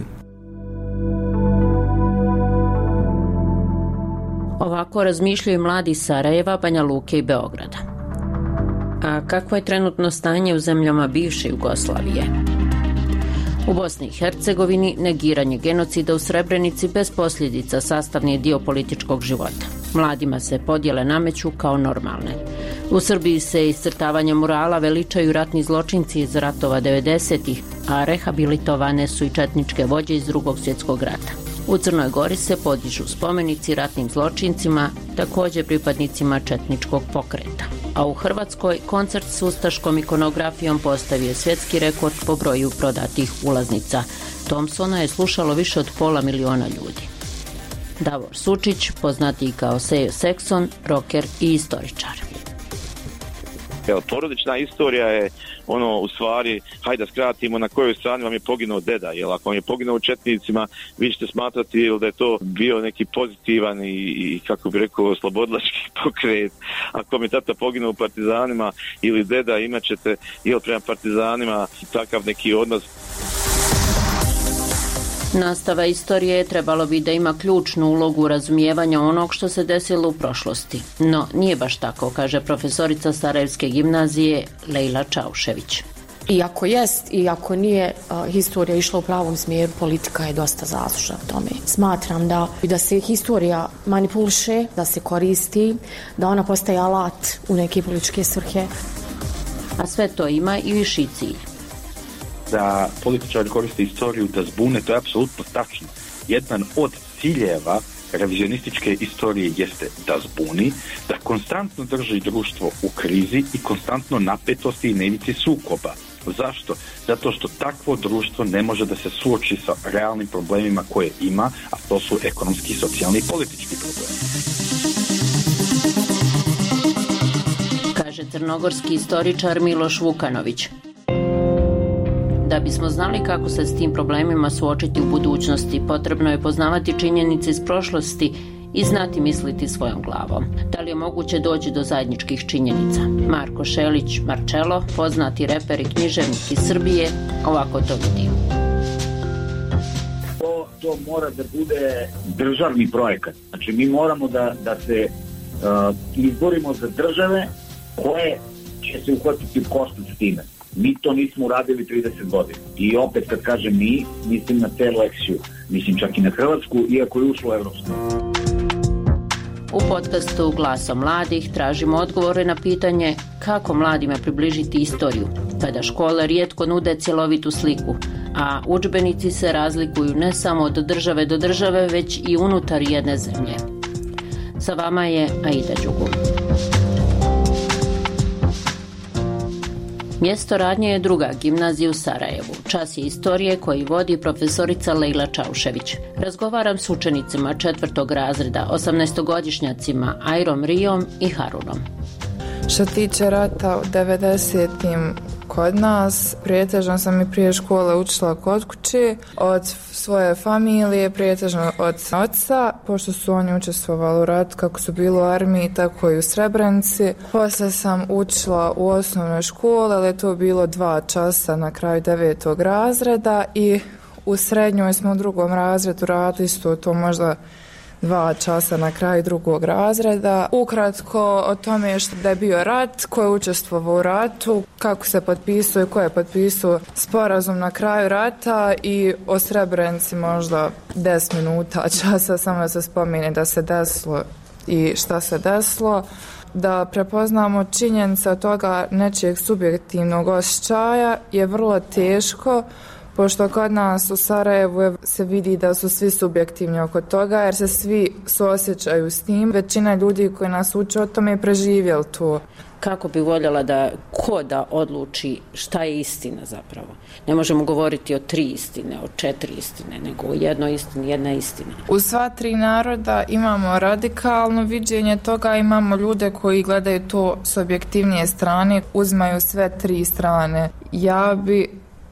S1: Ovako razmišljaju mladi iz Sarajeva, Banja Luke i Beograda. A kakvo je trenutno stanje u zemljama bivše Jugoslavije? U Bosni i Hercegovini negiranje genocida u Srebrenici bez posljedica sastavni je dio političkog života. Mladima se podjele nameću kao normalne. U Srbiji se iscrtavanjem murala veličaju ratni zločinci iz ratova 90-ih, a rehabilitovane su i četničke vođe iz Drugog svjetskog rata. U Crnoj Gori se podižu spomenici ratnim zločincima, također pripadnicima četničkog pokreta. A u Hrvatskoj koncert s ustaškom ikonografijom postavio svjetski rekord po broju prodatih ulaznica. Thompsona je slušalo više od 500.000 ljudi. Davor Sučić, poznatiji kao Sejo Sekson, roker i istoričar.
S26: Evo, porodična istorija je ono, u stvari, hajde da skratimo na kojoj strani vam je poginuo deda, jer ako vam je poginuo u četnicima, vi ćete smatrati da je to bio neki pozitivan i kako bi rekao, slobodilački pokret. Ako vam je tata poginuo u partizanima ili deda, imat ćete ili prema partizanima takav neki odnos.
S1: Nastava istorije trebalo bi da ima ključnu ulogu u razumijevanju onog što se desilo u prošlosti. No, nije baš tako, kaže profesorica Sarajevske gimnazije Lejla Čaušević.
S27: Iako jest i ako nije historija išla u pravom smjeru, politika je dosta zaslužna u tome. Smatram da se historija manipuliše, da se koristi, da ona postaje alat u neke političke svrhe.
S1: A sve to ima i viši cilj.
S28: Da političari koriste istoriju da zbune, to je apsolutno tačno. Jedan od ciljeva revizionističke istorije jeste da zbuni, da konstantno drži društvo u krizi i konstantno napetosti i na ivici sukoba. Zašto? Zato što takvo društvo ne može da se suoči sa realnim problemima koje ima, a to su ekonomski, socijalni i politički problemi.
S1: Kaže crnogorski istoričar Miloš Vukanović. Da bismo znali kako se s tim problemima suočiti u budućnosti, potrebno je poznavati činjenice iz prošlosti i znati misliti svojom glavom. Da li je moguće doći do zajedničkih činjenica? Marko Šelić Marcello, poznati reper i književnik iz Srbije, ovako to vidi.
S29: To mora da bude državni projekat. Znači mi moramo da se izborimo za države koje će se uhvatiti u koštac s time. Mi to nismo uradili 30 godina. I opet kad kažem mi, mislim na celu eksiju. Mislim čak i na Hrvatsku, iako je ušlo u Evropsku.
S1: U podcastu Glasom mladih tražimo odgovore na pitanje kako mladima približiti istoriju, kada škole rijetko nude cjelovitu sliku, a udžbenici se razlikuju ne samo od države do države, već i unutar jedne zemlje. Sa vama je Aida Đugu. Mjesto radnje je druga gimnazija u Sarajevu. Čas je istorije koji vodi profesorica Lejla Čaušević. Razgovaram s učenicima 4. razreda, 18-godišnjacima Ajrom Rijom i Harunom.
S7: Što tiče rata u 90-im kod nas, prijetežno sam i prije škole učila kod kuće, od svoje familije, prijetežno od oca, pošto su oni učestvovali u ratu kako su bili u armiji, tako i u Srebrenici. Poslije sam učila u osnovnoj školi, ali je to bilo 2 časa na kraju 9. razreda i u srednjoj smo u 2. razredu radili isto to možda 2 časa na kraju 2. razreda. Ukratko o tome da je bio rat, ko je učestvovao u ratu, kako se potpisao i ko je potpisao sporazum na kraju rata i o Srebrenici možda 10 minuta časa, samo da se spomene da se desilo i šta se desilo. Da prepoznamo činjenice od toga nečijeg subjektivnog osjećaja je vrlo teško, pošto kod nas u Sarajevu se vidi da su svi subjektivni oko toga, jer se svi suosjećaju s tim. Većina ljudi koji nas uče o tome je preživjeli to.
S1: Kako bi voljela da ko da odluči šta je istina zapravo? Ne možemo govoriti o 3 istine, o 4 istine, nego o jednoj istini, jedna istina.
S7: U sva 3 naroda imamo radikalno viđenje toga, imamo ljude koji gledaju to s objektivnije strane, uzmaju sve 3 strane. Ja bi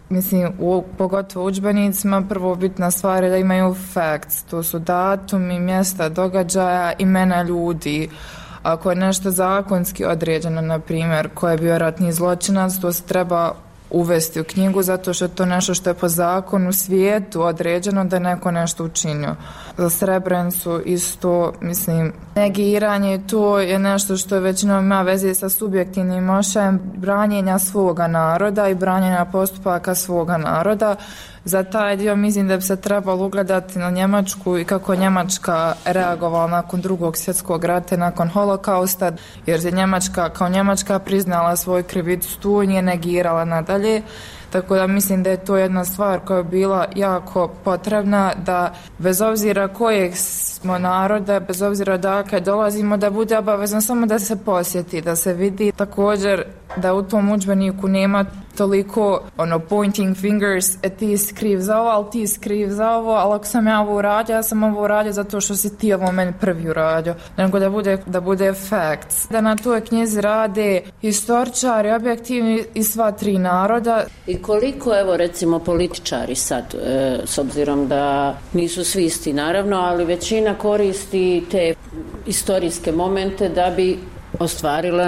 S7: pogotovo u udžbenicima, prvo bitna stvar je da imaju facts, to su datumi, mjesta događaja, imena ljudi. Ako je nešto zakonski određeno, na primjer, ko je bio ratni zločinac, to se treba uvesti u knjigu, zato što je to nešto što je po zakonu svijetu određeno da je neko nešto učinio. Za Srebrenicu isto, negiranje, to je nešto što je većinom ima veze sa subjektivnim osjećajem branjenja svoga naroda i branjenja postupaka svoga naroda. Za taj dio mislim da bi se trebalo ugledati na Njemačku i kako Njemačka reagovala nakon 2. svjetskog rata, nakon holokausta, jer je Njemačka kao Njemačka priznala svoju krivicu tu i nije negirala nadalje. Tako da mislim da je to jedna stvar koja je bila jako potrebna, da bez obzira kojeg smo naroda, bez obzira odakle dolazimo, da bude obavezno samo da se posjeti, da se vidi. Također da u tom udžbeniku nema toliko pointing fingers, ti si kriv za ovo, ali ti si kriv za ovo, ali ako sam ja ovo uradio, ja sam ovo uradio zato što si ti ovo meni prvi uradio. Nego da bude facts. Da na toj knjizi rade historičari, objektivni i sva 3 naroda.
S1: I koliko, evo recimo, političari sad, s obzirom da nisu svi isti naravno, ali većina koristi te istorijske momente da bi ostvarila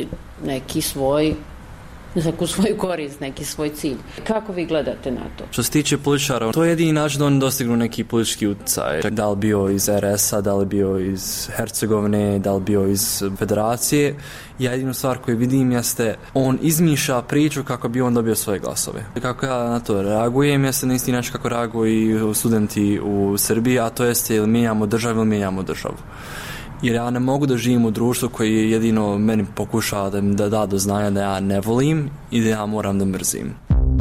S1: neki svoj, neku svoju korist, neki svoj cilj. Kako vi gledate na to?
S25: Što se tiče političara, to je jedini način da oni dostignu neki politički utjecaj. Da li bio iz RS-a, da li bio iz Hercegovine, da li bio iz Federacije. Ja jedinu stvar koju vidim jeste, on izmišlja priču kako bi on dobio svoje glasove. Kako ja na to reagujem, jeste na isti način kako reaguju studenti u Srbiji, a to jeste ili mijenjamo državu ili mijenjamo državu. Jer ja ne mogu da živim u društvu koji jedino meni pokušava da da do znanja da ja ne volim i da ja moram da mrzim.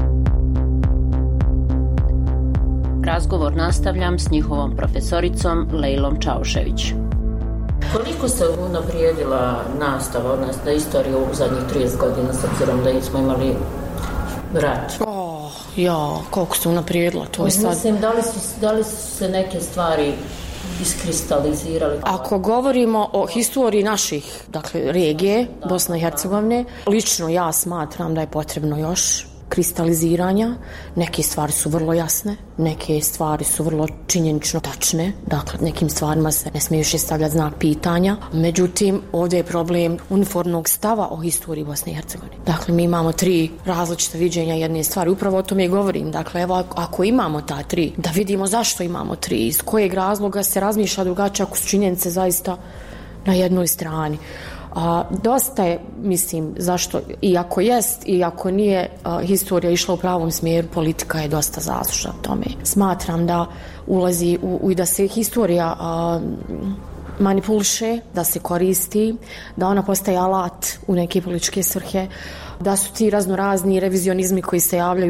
S1: Razgovor nastavljam s njihovom profesoricom Lejlom Čaušević. Koliko se unaprijedila nastava, odnosno istoriju u zadnjih 30 godina, s obzirom da smo imali rat?
S27: Koliko se unaprijedila, to je sad...
S1: Mislim, da li su se neke stvari iskristalizirali?
S27: Ako govorimo o historiji naših, regije, Bosne i Hercegovine, lično ja smatram da je potrebno još kristaliziranja. Neke stvari su vrlo jasne, neke stvari su vrlo činjenično tačne, nekim stvarima se ne smije više stavljati znak pitanja. Međutim, ovdje je problem uniformnog stava o historiji Bosne i Hercegovine. Mi imamo 3 različite viđenja jedne stvari, upravo o tome i govorim. Evo, ako imamo ta 3, da vidimo zašto imamo 3, iz kojeg razloga se razmišlja drugačije ako su činjenice zaista na jednoj strani. Dosta je, zašto, i ako jest i ako nije historija išla u pravom smjeru, politika je dosta zaslužna tome. Smatram da ulazi i da se historija manipuliše, da se koristi, da ona postaje alat u neke političke svrhe, da su ti raznorazni revizionizmi koji se javljaju upravo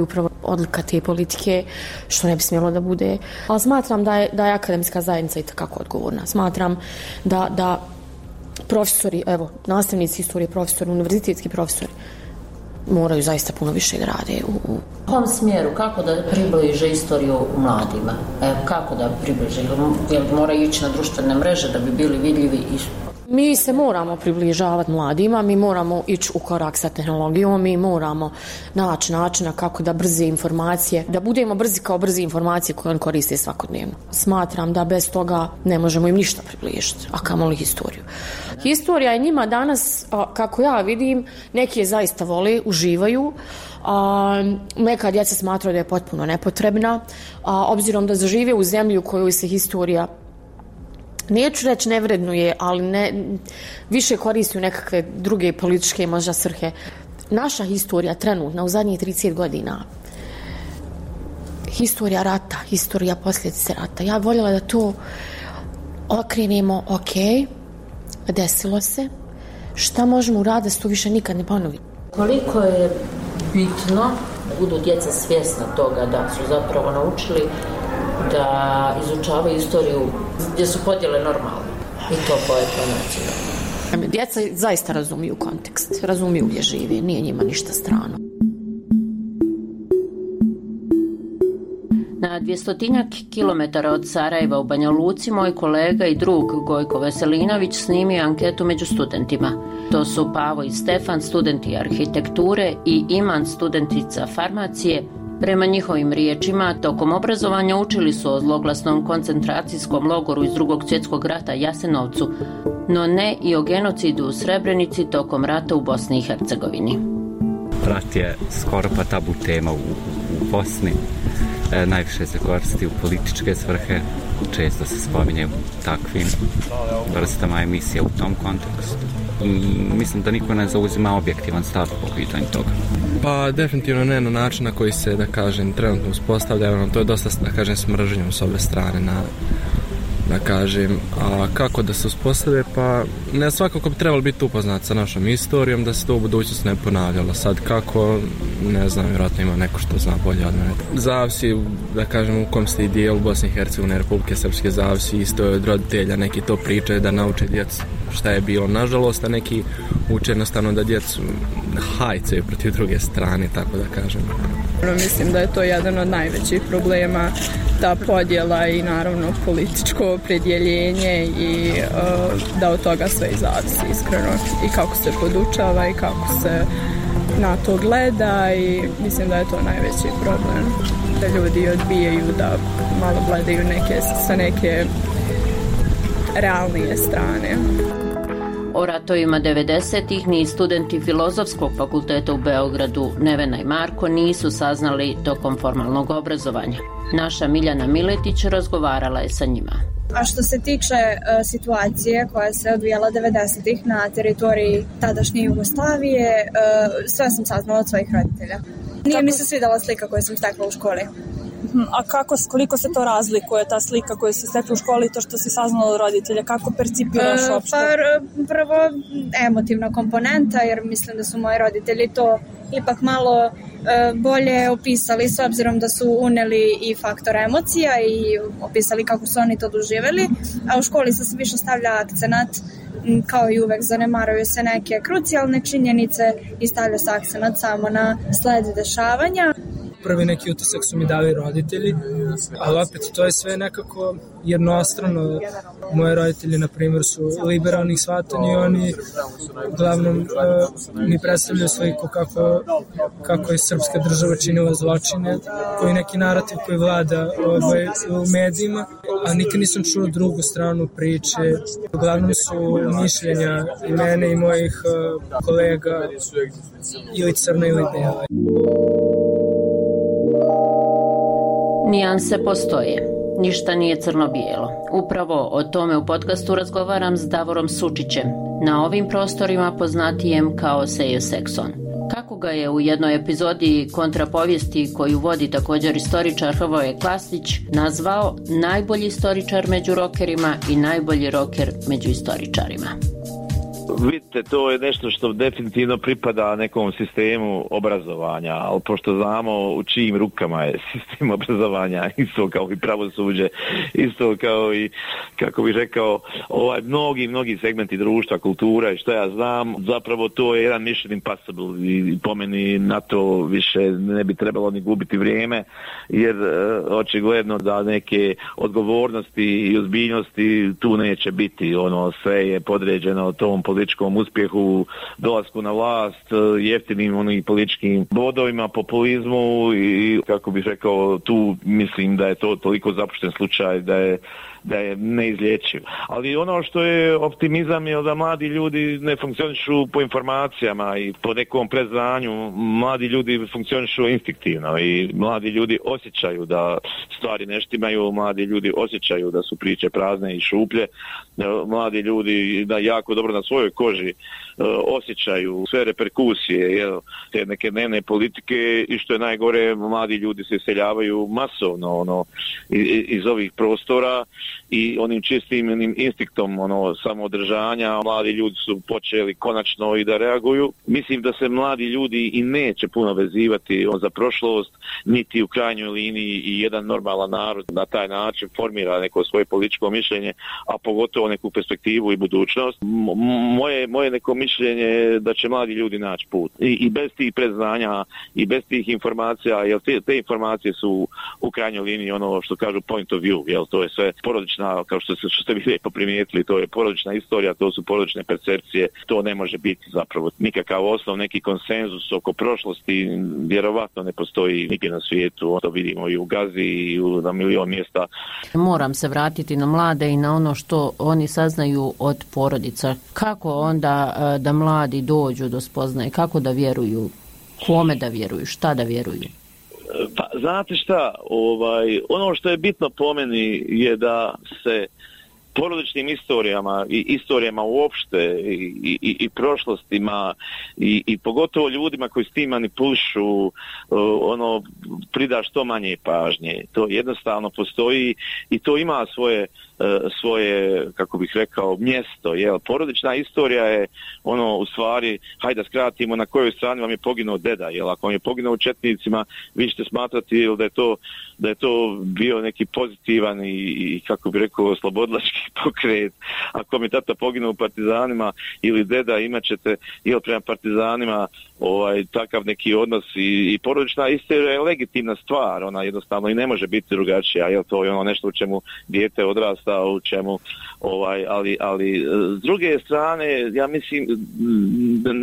S27: odlika te politike, što ne bi smjelo da bude. Ali smatram da je akademska zajednica i takako odgovorna. Smatram da profesori, evo, nastavnici istorije, profesori, univerzitetski profesori, moraju zaista puno više da rade u
S1: kom smjeru, kako da približe istoriju mladima? Kako da približe? Jel moraju ići na društvene mreže da bi bili vidljivi?
S27: Mi se moramo približavati mladima, mi moramo ići u korak sa tehnologijom, mi moramo naći načina kako da brze informacije, da budemo brzi kao brze informacije koje on koriste svakodnevno. Smatram da bez toga ne možemo im ništa približiti, a kamoli historiju. Historija je njima danas, kako ja vidim, neki je zaista vole, uživaju, neka djeca smatraju da je potpuno nepotrebna, obzirom da zažive u zemlji u kojoj se historija, neću reći ne vrednuje, ali više koristi u nekakve druge političke možda svrhe. Naša historija trenutna u zadnjih 30 godina, historija rata, historija posljedice rata, ja voljela da to okrenemo, desilo se, šta možemo uraditi da se to više nikad ne ponovi.
S1: Koliko je bitno da budu djeca svjesna toga da su zapravo naučili da izučavaju istoriju gdje su podjele normalne i to po etnocenu.
S27: Djeca zaista razumiju kontekst, razumiju gdje žive, nije njima ništa strano.
S1: Na 200 kilometara od Sarajeva u Banja Luci moj kolega i drug Gojko Veselinović snimio anketu među studentima. To su Pavo i Stefan, studenti arhitekture, i Iman, studentica farmacije. Prema njihovim riječima, tokom obrazovanja učili su o zloglasnom koncentracijskom logoru iz Drugog svjetskog rata Jasenovcu, no ne i o genocidu u Srebrenici tokom rata u Bosni i Hercegovini.
S22: Rat je skoro pa tabu tema u Bosni. Najviše se koristi u političke svrhe, često se spominje u takvim vrstama emisija u tom kontekstu. Mislim da niko ne zauzima objektivan stav po pitanju toga.
S24: Pa definitivno ne na način na koji se, da kažem, trenutno uspostavlja, to je dosta, da kažem, smržnjom s ove strane da kažem, a kako da se uspostavlja, pa ne, svakako bi trebalo biti upoznat sa našom istorijom, da se to u budućnosti ne ponavljalo. Sad kako, ne znam, vjerojatno ima neko što zna bolje od mene. Zavisi, da kažem, u kom ste i dijelu Bosne i Hercegovine, Republike Srpske, zavisi isto od roditelja, neki to pričaju da nauče djecu šta je bilo, nažalost, a neki uče jednostavno da djecu hajcaju protiv druge strane, tako da kažem.
S3: Mislim da je to jedan od najvećih problema, ta podjela i naravno političko opredjeljenje i da od toga sve i zavisi iskreno i kako se podučava i kako se na to gleda i mislim da je to najveći problem. Da ljudi odbijaju da malo gledaju sa neke realnije strane.
S1: O ratovima 90-ih ni studenti Filozofskog fakulteta u Beogradu Nevena i Marko nisu saznali tokom formalnog obrazovanja. Naša Miljana Miletić razgovarala je sa njima.
S8: A što se tiče situacije koja se odvijala 90-ih na teritoriji tadašnje Jugoslavije, sve sam saznala od svojih roditelja. Nije mi se svidjela slika koju sam stekla u školi.
S3: A koliko se to razlikuje, ta slika koju se stekla u školi i to što si saznala od roditelja? Kako percipiraš uopšte?
S8: Prvo, emotivna komponenta, jer mislim da su moji roditelji to ipak malo bolje opisali, s obzirom da su uneli i faktor emocija i opisali kako su oni to doživjeli, a u školi se više stavlja akcenat, kao i uvek zanemaraju se neke krucijalne činjenice i stavlja se akcenat samo na sled dešavanja.
S5: Prvi neki utisak su mi dali roditelji, ali opet to je sve nekako jednostrano. Moji roditelji, na primjer, su liberalnih shvatanja i oni uglavnom mi predstavljaju sliku kako je srpska država činila zločine, koji neki narativ koji vlada u medijima, a nikad nisam čuo drugu stranu priče. Uglavnom su mišljenja i mene i mojih kolega ili crna ili bela.
S1: Nijanse postoje. Ništa nije crno-bijelo. Upravo o tome u podcastu razgovaram s Davorom Sučićem, na ovim prostorima poznatijem kao Sejo Sekson. Kako ga je u jednoj epizodi kontrapovijesti koju vodi također istoričar Hrvoje Klasić nazvao najbolji istoričar među rokerima i najbolji roker među istoričarima.
S26: Vidite, to je nešto što definitivno pripada nekom sistemu obrazovanja, ali pošto znamo u čijim rukama je sistem obrazovanja, isto kao i pravosuđe, isto kao i, kako bih rekao, mnogi segmenti društva, kultura i što ja znam, zapravo to je jedan mission impossible i po meni na to više ne bi trebalo ni gubiti vrijeme, jer očigledno da neke odgovornosti i ozbiljnosti tu neće biti. Sve je podređeno tom političkom uspjehu, dolasku na vlast, jeftinim političkim bodovima, populizmu i, kako bih rekao, tu mislim da je to toliko zapušten slučaj da je neizlječiv. Ali ono što je optimizam je da mladi ljudi ne funkcionišu po informacijama i po nekom predznanju. Mladi ljudi funkcionišu instinktivno i mladi ljudi osjećaju da stvari ne štimaju, mladi ljudi osjećaju da su priče prazne i šuplje, mladi ljudi da jako dobro na svojoj koži osjećaju sve reperkusije te neke dnevne politike i što je najgore, mladi ljudi se iseljavaju masovno iz ovih prostora i onim čistim instinktom samoodržanja mladi ljudi su počeli konačno i da reaguju. Mislim da se mladi ljudi i neće puno vezivati za prošlost, niti u krajnjoj liniji i jedan normalan narod na taj način formira neko svoje političko mišljenje, a pogotovo neku perspektivu i budućnost. Moje neko mišljenje je da će mladi ljudi naći put. I bez tih predznanja i bez tih informacija, jer te informacije su u krajnjoj liniji ono što kažu point of view, jer to je sve porodična, kao što ste vi lijepo primijetili, to je porodična istorija, to su porodične percepcije, to ne može biti zapravo nikakav osnov, neki konsenzus oko prošlosti, vjerovatno ne postoji nigdje na svijetu, to vidimo i u Gazi i na milion mjesta.
S1: Moram se vratiti na mlade i na ono što oni saznaju od porodica. Kako onda da mladi dođu do spoznaje, kako da vjeruju, kome da vjeruju, šta da vjeruju?
S26: Pa, znate šta, ono što je bitno po meni je da se porodičnim istorijama i istorijama uopšte i prošlostima i pogotovo ljudima koji s tim manipulišu prida što manje pažnje. To jednostavno postoji i to ima svoje, kako bih rekao, mjesto. Porodična istorija je u stvari, hajde da skratimo, na kojoj strani vam je poginuo deda. Ako vam je poginuo u četnicima, vi ćete smatrati da je to bio neki pozitivan i kako bih rekao, slobodlački pokret. Ako mi tata poginuo u partizanima ili deda, imat ćete prema partizanima takav neki odnos i porodična istorija je legitimna stvar, ona jednostavno i ne može biti drugačija, to je nešto u čemu dijete odrasta, u čemu ali s druge strane ja mislim da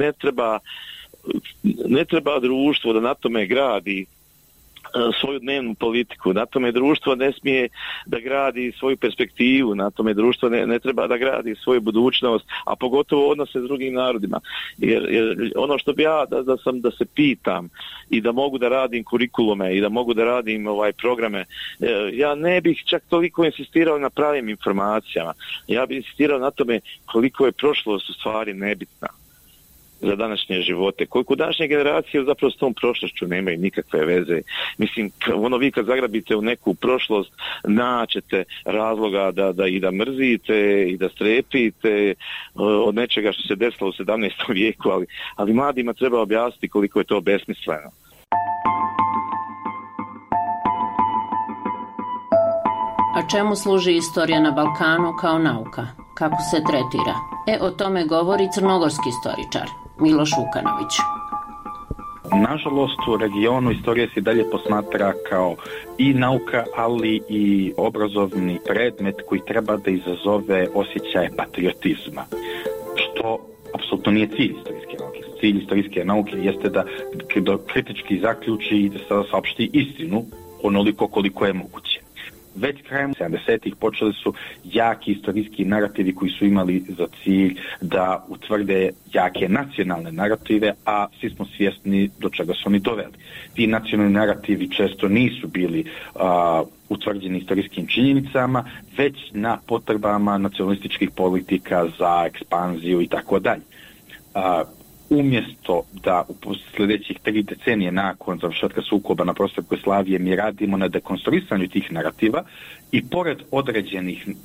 S26: ne treba društvo da na tome gradi svoju dnevnu politiku, na tome društvo ne smije da gradi svoju perspektivu, na tome društvo ne treba da gradi svoju budućnost, a pogotovo odnose s drugim narodima. Jer ono što bi ja da se pitam i da mogu da radim kurikulume i da mogu da radim programe, ja ne bih čak toliko insistirao na pravim informacijama. Ja bih insistirao na tome koliko je prošlost u stvari nebitna za današnje živote. Koliko današnje generacije zapravo s tom prošlošću nemaju nikakve veze. Mislim, vi kad zagrabite u neku prošlost, naćete razloga da mrzite i da strepite od nečega što se desilo u 17. vijeku, ali mladima treba objasniti koliko je to besmisleno.
S1: A čemu služi istorija na Balkanu kao nauka? Kako se tretira? O tome govori crnogorski istoričar Miloš Vukanović.
S28: Nažalost, u regionu istorija se dalje posmatra kao i nauka, ali i obrazovni predmet koji treba da izazove osjećaje patriotizma, što apsolutno nije cilj istorijske nauke. Cilj istorijske nauke jeste da kritički zaključi i da saopšti istinu onoliko koliko je moguće. Već krajem 70-ih počeli su jaki istorijski narativi koji su imali za cilj da utvrde jake nacionalne narative, a svi smo svjesni do čega su oni doveli. Ti nacionalni narativi često nisu bili utvrđeni istorijskim činjenicama, već na potrebama nacionalističkih politika za ekspanziju i tako dalje. Umjesto da u sljedećih 3 decenije nakon završetka sukoba na prostoru Jugoslavije mi radimo na dekonstruisanju tih narativa i pored određenih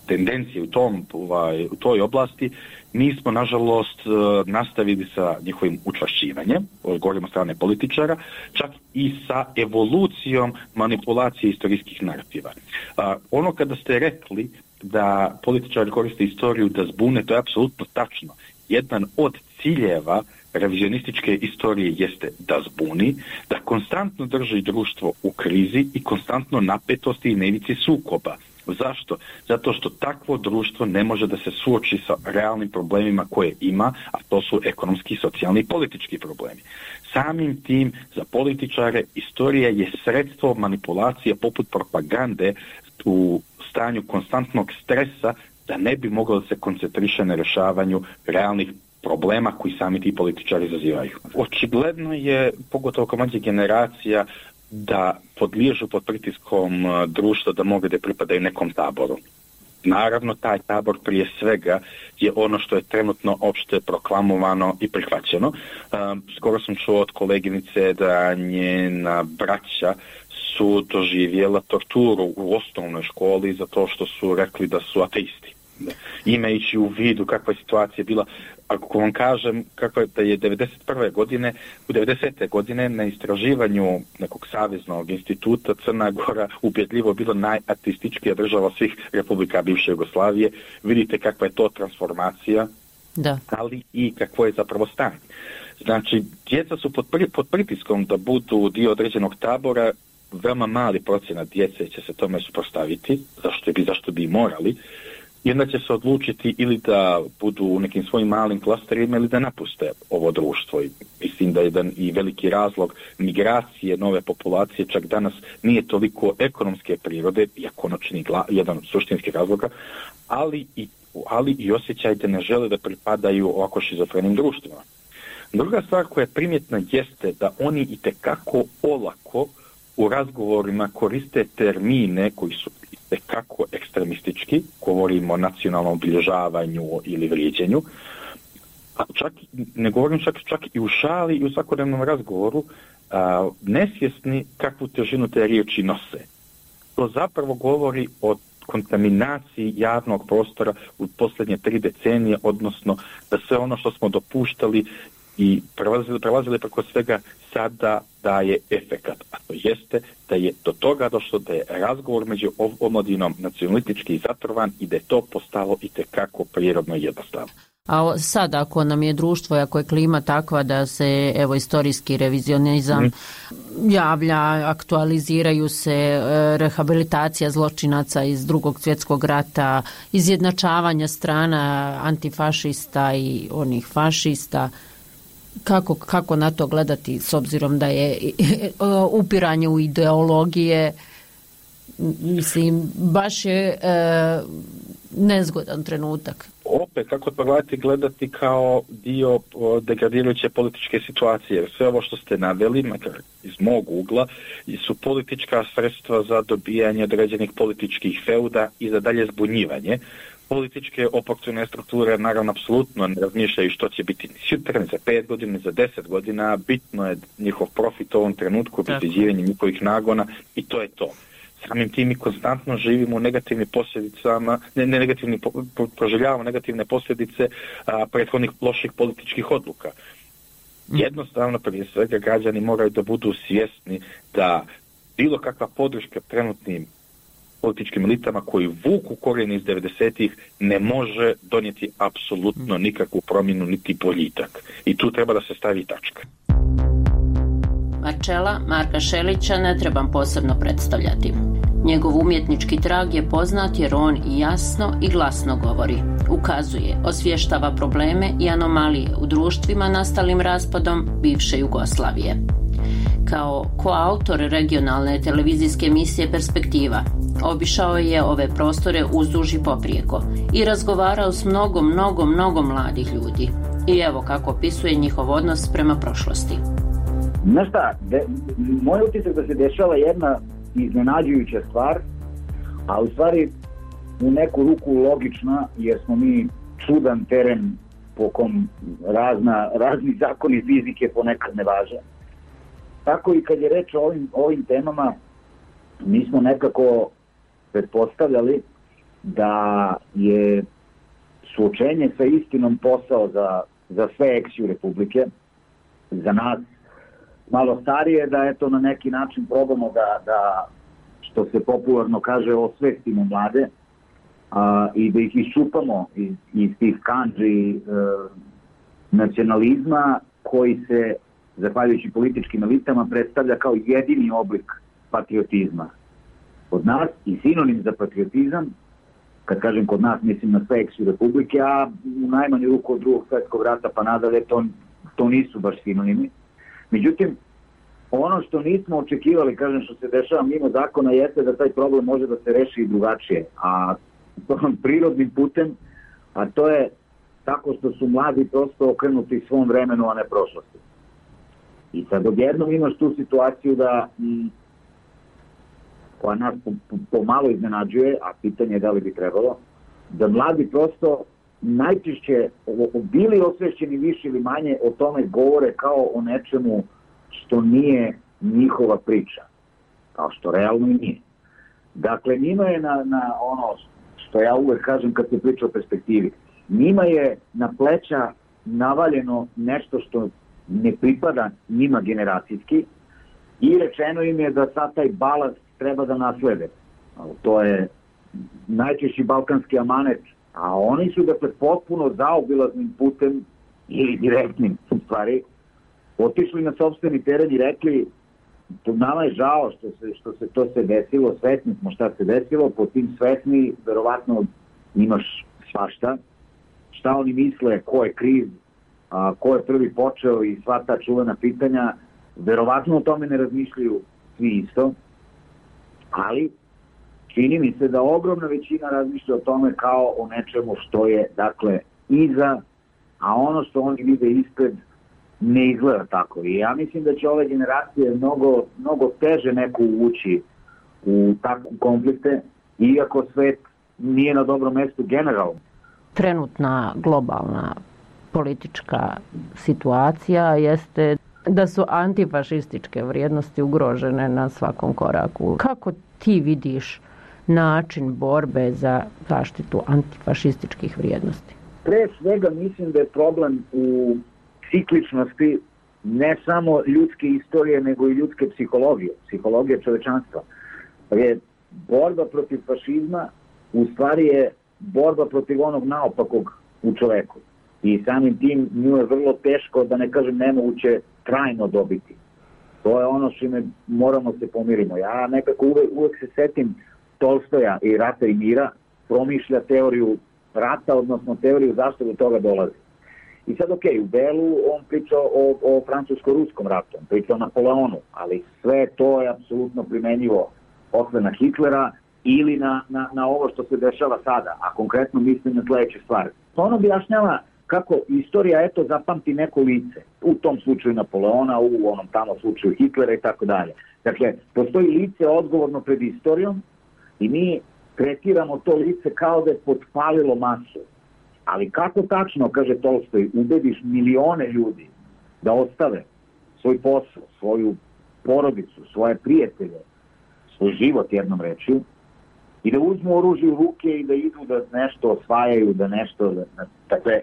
S28: tendencije u toj oblasti, mi smo nažalost nastavili sa njihovim učvršćivanjem, govorimo strane političara, čak i sa evolucijom manipulacije istorijskih narativa. Ono kada ste rekli da političari koriste istoriju da zbune, to je apsolutno tačno. Jedan od ciljeva revizionističke istorije jeste da zbuni, da konstantno drži društvo u krizi i konstantno napetosti i na ivici sukoba. Zašto? Zato što takvo društvo ne može da se suoči sa realnim problemima koje ima, a to su ekonomski, socijalni i politički problemi. Samim tim, za političare, istorija je sredstvo manipulacije poput propagande u stanju konstantnog stresa da ne bi moglo da se koncentriše na rješavanju realnih problema koji sami ti političari izazivaju. Očigledno je, pogotovo kod mlađih generacija, da podliježu pod pritiskom društva da mogu da pripadaju nekom taboru. Naravno, taj tabor prije svega je ono što je trenutno opšte proklamovano i prihvaćeno. Skoro sam čuo od koleginice da njena braća su doživjela torturu u osnovnoj školi zato što su rekli da su ateisti. Imajući u vidu kakva je situacija bila, ako vam kažem da je 90. godine na istraživanju nekog saveznog instituta Crna Gora ubjedljivo bila najateističkija država svih republika bivše Jugoslavije, vidite kakva je to transformacija, da. Ali i kakvo je zapravo stanje. Znači, djeca su pod pritiskom da budu dio određenog tabora, veoma mali procenat djece će se tome suprotstaviti, zašto bi morali, i onda će se odlučiti ili da budu u nekim svojim malim klasterima ili da napuste ovo društvo. I mislim da je jedan i veliki razlog migracije nove populacije čak danas nije toliko ekonomske prirode, iako jedan od suštinskih razloga, ali i osjećaj da ne žele da pripadaju ovako šizofrenim društvima. Druga stvar koja je primjetna jeste da oni itekako olako u razgovorima koriste termine koji su itekako ekstremistički, govorimo o nacionalnom obilježavanju ili vrijeđenju, a ne govorim čak i u šali i u svakodnevnom razgovoru, nesvjesni kakvu težinu te riječi nose. To zapravo govori o kontaminaciji javnog prostora u posljednje 3 decenije, odnosno da sve ono što smo dopuštali i prelazili preko svega sada daje efekat, a to jeste da je do toga došlo da je razgovor među omladinom nacionalistički zatrovan i da je to postalo itekako prirodno jednostavno.
S1: A sad ako nam je društvo, ako je klima takva da se istorijski revizionizam javlja, aktualiziraju se, rehabilitacija zločinaca iz Drugog svjetskog rata, izjednačavanja strana antifašista i onih fašista, kako na to gledati s obzirom da je upiranje u ideologije, mislim, baš je nezgodan trenutak.
S28: Opet, kako to gledati kao dio degradirajuće političke situacije, jer sve ovo što ste naveli, iz mog ugla, su politička sredstva za dobijanje određenih političkih feuda i za dalje zbunjivanje. Političke oportune strukture naravno apsolutno ne razmišljaju što će biti ni sutra, ni za 5 godina, ni za 10 godina. Bitno je njihov profit u ovom trenutku, obezbeđivanje njihovih nagona i to je to. Samim tim mi konstantno živimo u negativnim posljedicama, proživljavamo negativne posljedice prethodnih loših političkih odluka. Jednostavno, prije svega, građani moraju da budu svjesni da bilo kakva podrška trenutnim političkim elitama koji vuku korijene iz 90-ih ne može donijeti apsolutno nikakvu promjenu niti boljitak. I tu treba da se stavi tačka.
S1: Marčela Marka Šelića ne trebam posebno predstavljati. Njegov umjetnički trag je poznat jer on i jasno i glasno govori, ukazuje, osvještava probleme i anomalije u društvima nastalim raspadom bivše Jugoslavije. Kao koautor regionalne televizijske emisije Perspektiva, obišao je ove prostore uzduž i poprijeko i razgovarao s mnogo mladih ljudi. I evo kako opisuje njihov odnos prema prošlosti.
S29: Znaš šta, moj utisak da se dešava jedna iznenađujuća stvar, a u stvari u neku ruku logična, jer smo mi čudan teren po kom razni zakoni fizike ponekad ne važe. Tako i kad je reč o ovim temama, mi smo nekako pretpostavljali da je suočenje sa istinom posao za sve eksiju Republike, za nas malo starije, da eto na neki način probamo da što se popularno kaže, osvestimo mlade i da ih iščupamo iz tih kandži nacionalizma koji se, zahvaljujući političkim elitama, predstavlja kao jedini oblik patriotizma. Kod nas i sinonim za patriotizam, kad kažem kod nas, mislim na sve eksiju Republike, a u najmanju ruku od Drugog svjetskog rata pa nadalje, to nisu baš sinonimi. Međutim, ono što nismo očekivali, kažem, što se dešava mimo zakona, jeste da taj problem može da se reši i drugačije, a prirodnim putem, a to je tako što su mladi prosto okrenuti svom vremenu, a ne prošlosti. I sad odjednom imaš tu situaciju da koja nas pomalo iznenađuje, a pitanje je da li bi trebalo, da mladi prosto najčešće bili osvešćeni više ili manje o tome govore kao o nečemu što nije njihova priča, kao što realno i nije. Dakle, njima je na ono što ja uvek kažem kad se priča o perspektivi, njima je na pleća navaljeno nešto što ne pripada njima generacijski i rečeno im je da sad taj balast treba da naslede. To je najčešći balkanski amanet, a oni su dakle potpuno zaobilaznim putem ili direktnim u stvari otišli na sopstveni teren i rekli nama je žao što se to se desilo, svesni smo šta se desilo, po tim svesni verovatno imaš svašta, šta oni misle, ko je kriv, ko je prvi počeo i sva ta čuvena pitanja, verovatno o tome ne razmišljaju svi isto, ali čini mi se da ogromna većina razmišlja o tome kao o nečemu što je, dakle, iza, a ono što oni vide ispred ne izgleda tako. I ja mislim da će ove generacije mnogo teže neko uvući u takve konflikte, iako svet nije na dobrom mestu generalno.
S1: Trenutna globalna politička situacija jeste da su antifašističke vrijednosti ugrožene na svakom koraku. Kako ti vidiš način borbe za zaštitu antifašističkih vrijednosti?
S29: Pre svega mislim da je problem u cikličnosti ne samo ljudske istorije, nego i ljudske psihologije čovečanstva. Jer borba protiv fašizma u stvari je borba protiv onog naopakog u čoveku. I samim tim nju je vrlo teško, da ne kažem nemoguće, trajno dobiti. To je ono što moramo se pomirimo. Ja nekako uvek se setim Tolstoja i Rata i mira, promišlja teoriju rata, odnosno teoriju zašto do toga dolazi. I sad, u Belu on priča o francusko-ruskom ratu, on priča o Napoleonu, ali sve to je apsolutno primenjivo posle na Hitlera ili na ovo što se dešava sada, a konkretno mislim na sledeće stvari. On objašnjava kako istorija, zapamti neko lice, u tom slučaju Napoleona, u onom tamo slučaju Hitlera i tako dalje. Dakle, postoji lice odgovorno pred istorijom i mi tretiramo to lice kao da je potpalilo masu. Ali kako tačno, kaže Tolstoj, ubediš milione ljudi da ostave svoj posao, svoju porodicu, svoje prijatelje, svoj život jednom rečju, i da uzmu oružje u ruke i da idu da nešto osvajaju, da nešto... Dakle,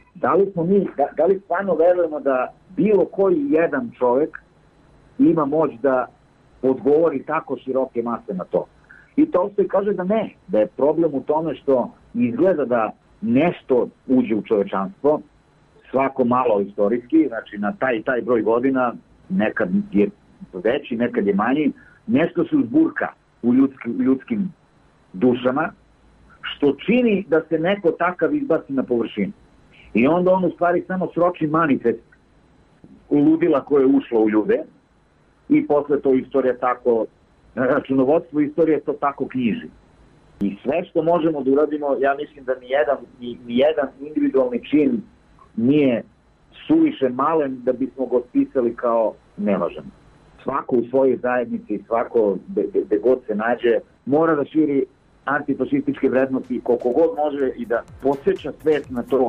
S29: da li stvarno verujemo da bilo koji jedan čovek ima moć da odgovori tako široke mase na to? I Tolstoj kaže da ne, da je problem u tome što izgleda da nešto uđe u čovečanstvo, svako malo istorijski, znači na taj broj godina, nekad je veći, nekad je manji, nešto se uzburka u ljudskim dušama, što čini da se neko takav izbaci na površinu. I onda on u stvari samo sroči manifest ludila koje je ušlo u ljude i posle to istorija tako, računovodstvo istorije to tako knjiži. I sve što možemo da uradimo, ja mislim da nijedan individualni čin nije suviše malen da bismo ga otpisali kao nevažan. Svako u svojoj zajednici, svako gde god se nađe, mora da širi antifašističke vrednosti koliko god može i da podsjeća svet na to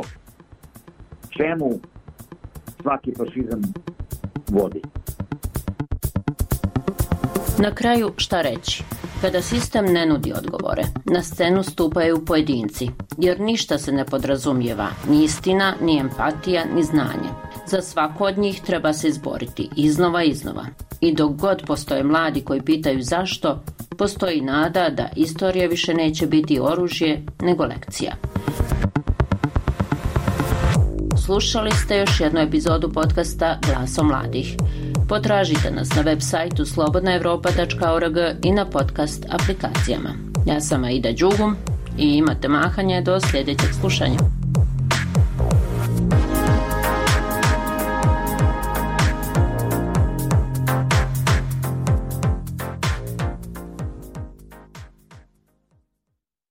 S29: čemu svaki fašizam vodi.
S1: Na kraju, šta reći? Kada sistem ne nudi odgovore, na scenu stupaju pojedinci, jer ništa se ne podrazumijeva, ni istina, ni empatija, ni znanje. Za svako od njih treba se izboriti iznova i iznova. I dok god postoje mladi koji pitaju zašto, postoji nada da istorija više neće biti oružje nego lekcija. Slušali ste još jednu epizodu podcasta Glasom mladih. Potražite nas na web sajtu slobodnaevropa.org i na podcast aplikacijama. Ja sam Aida Đugum i imate mahanje do sljedećeg slušanja.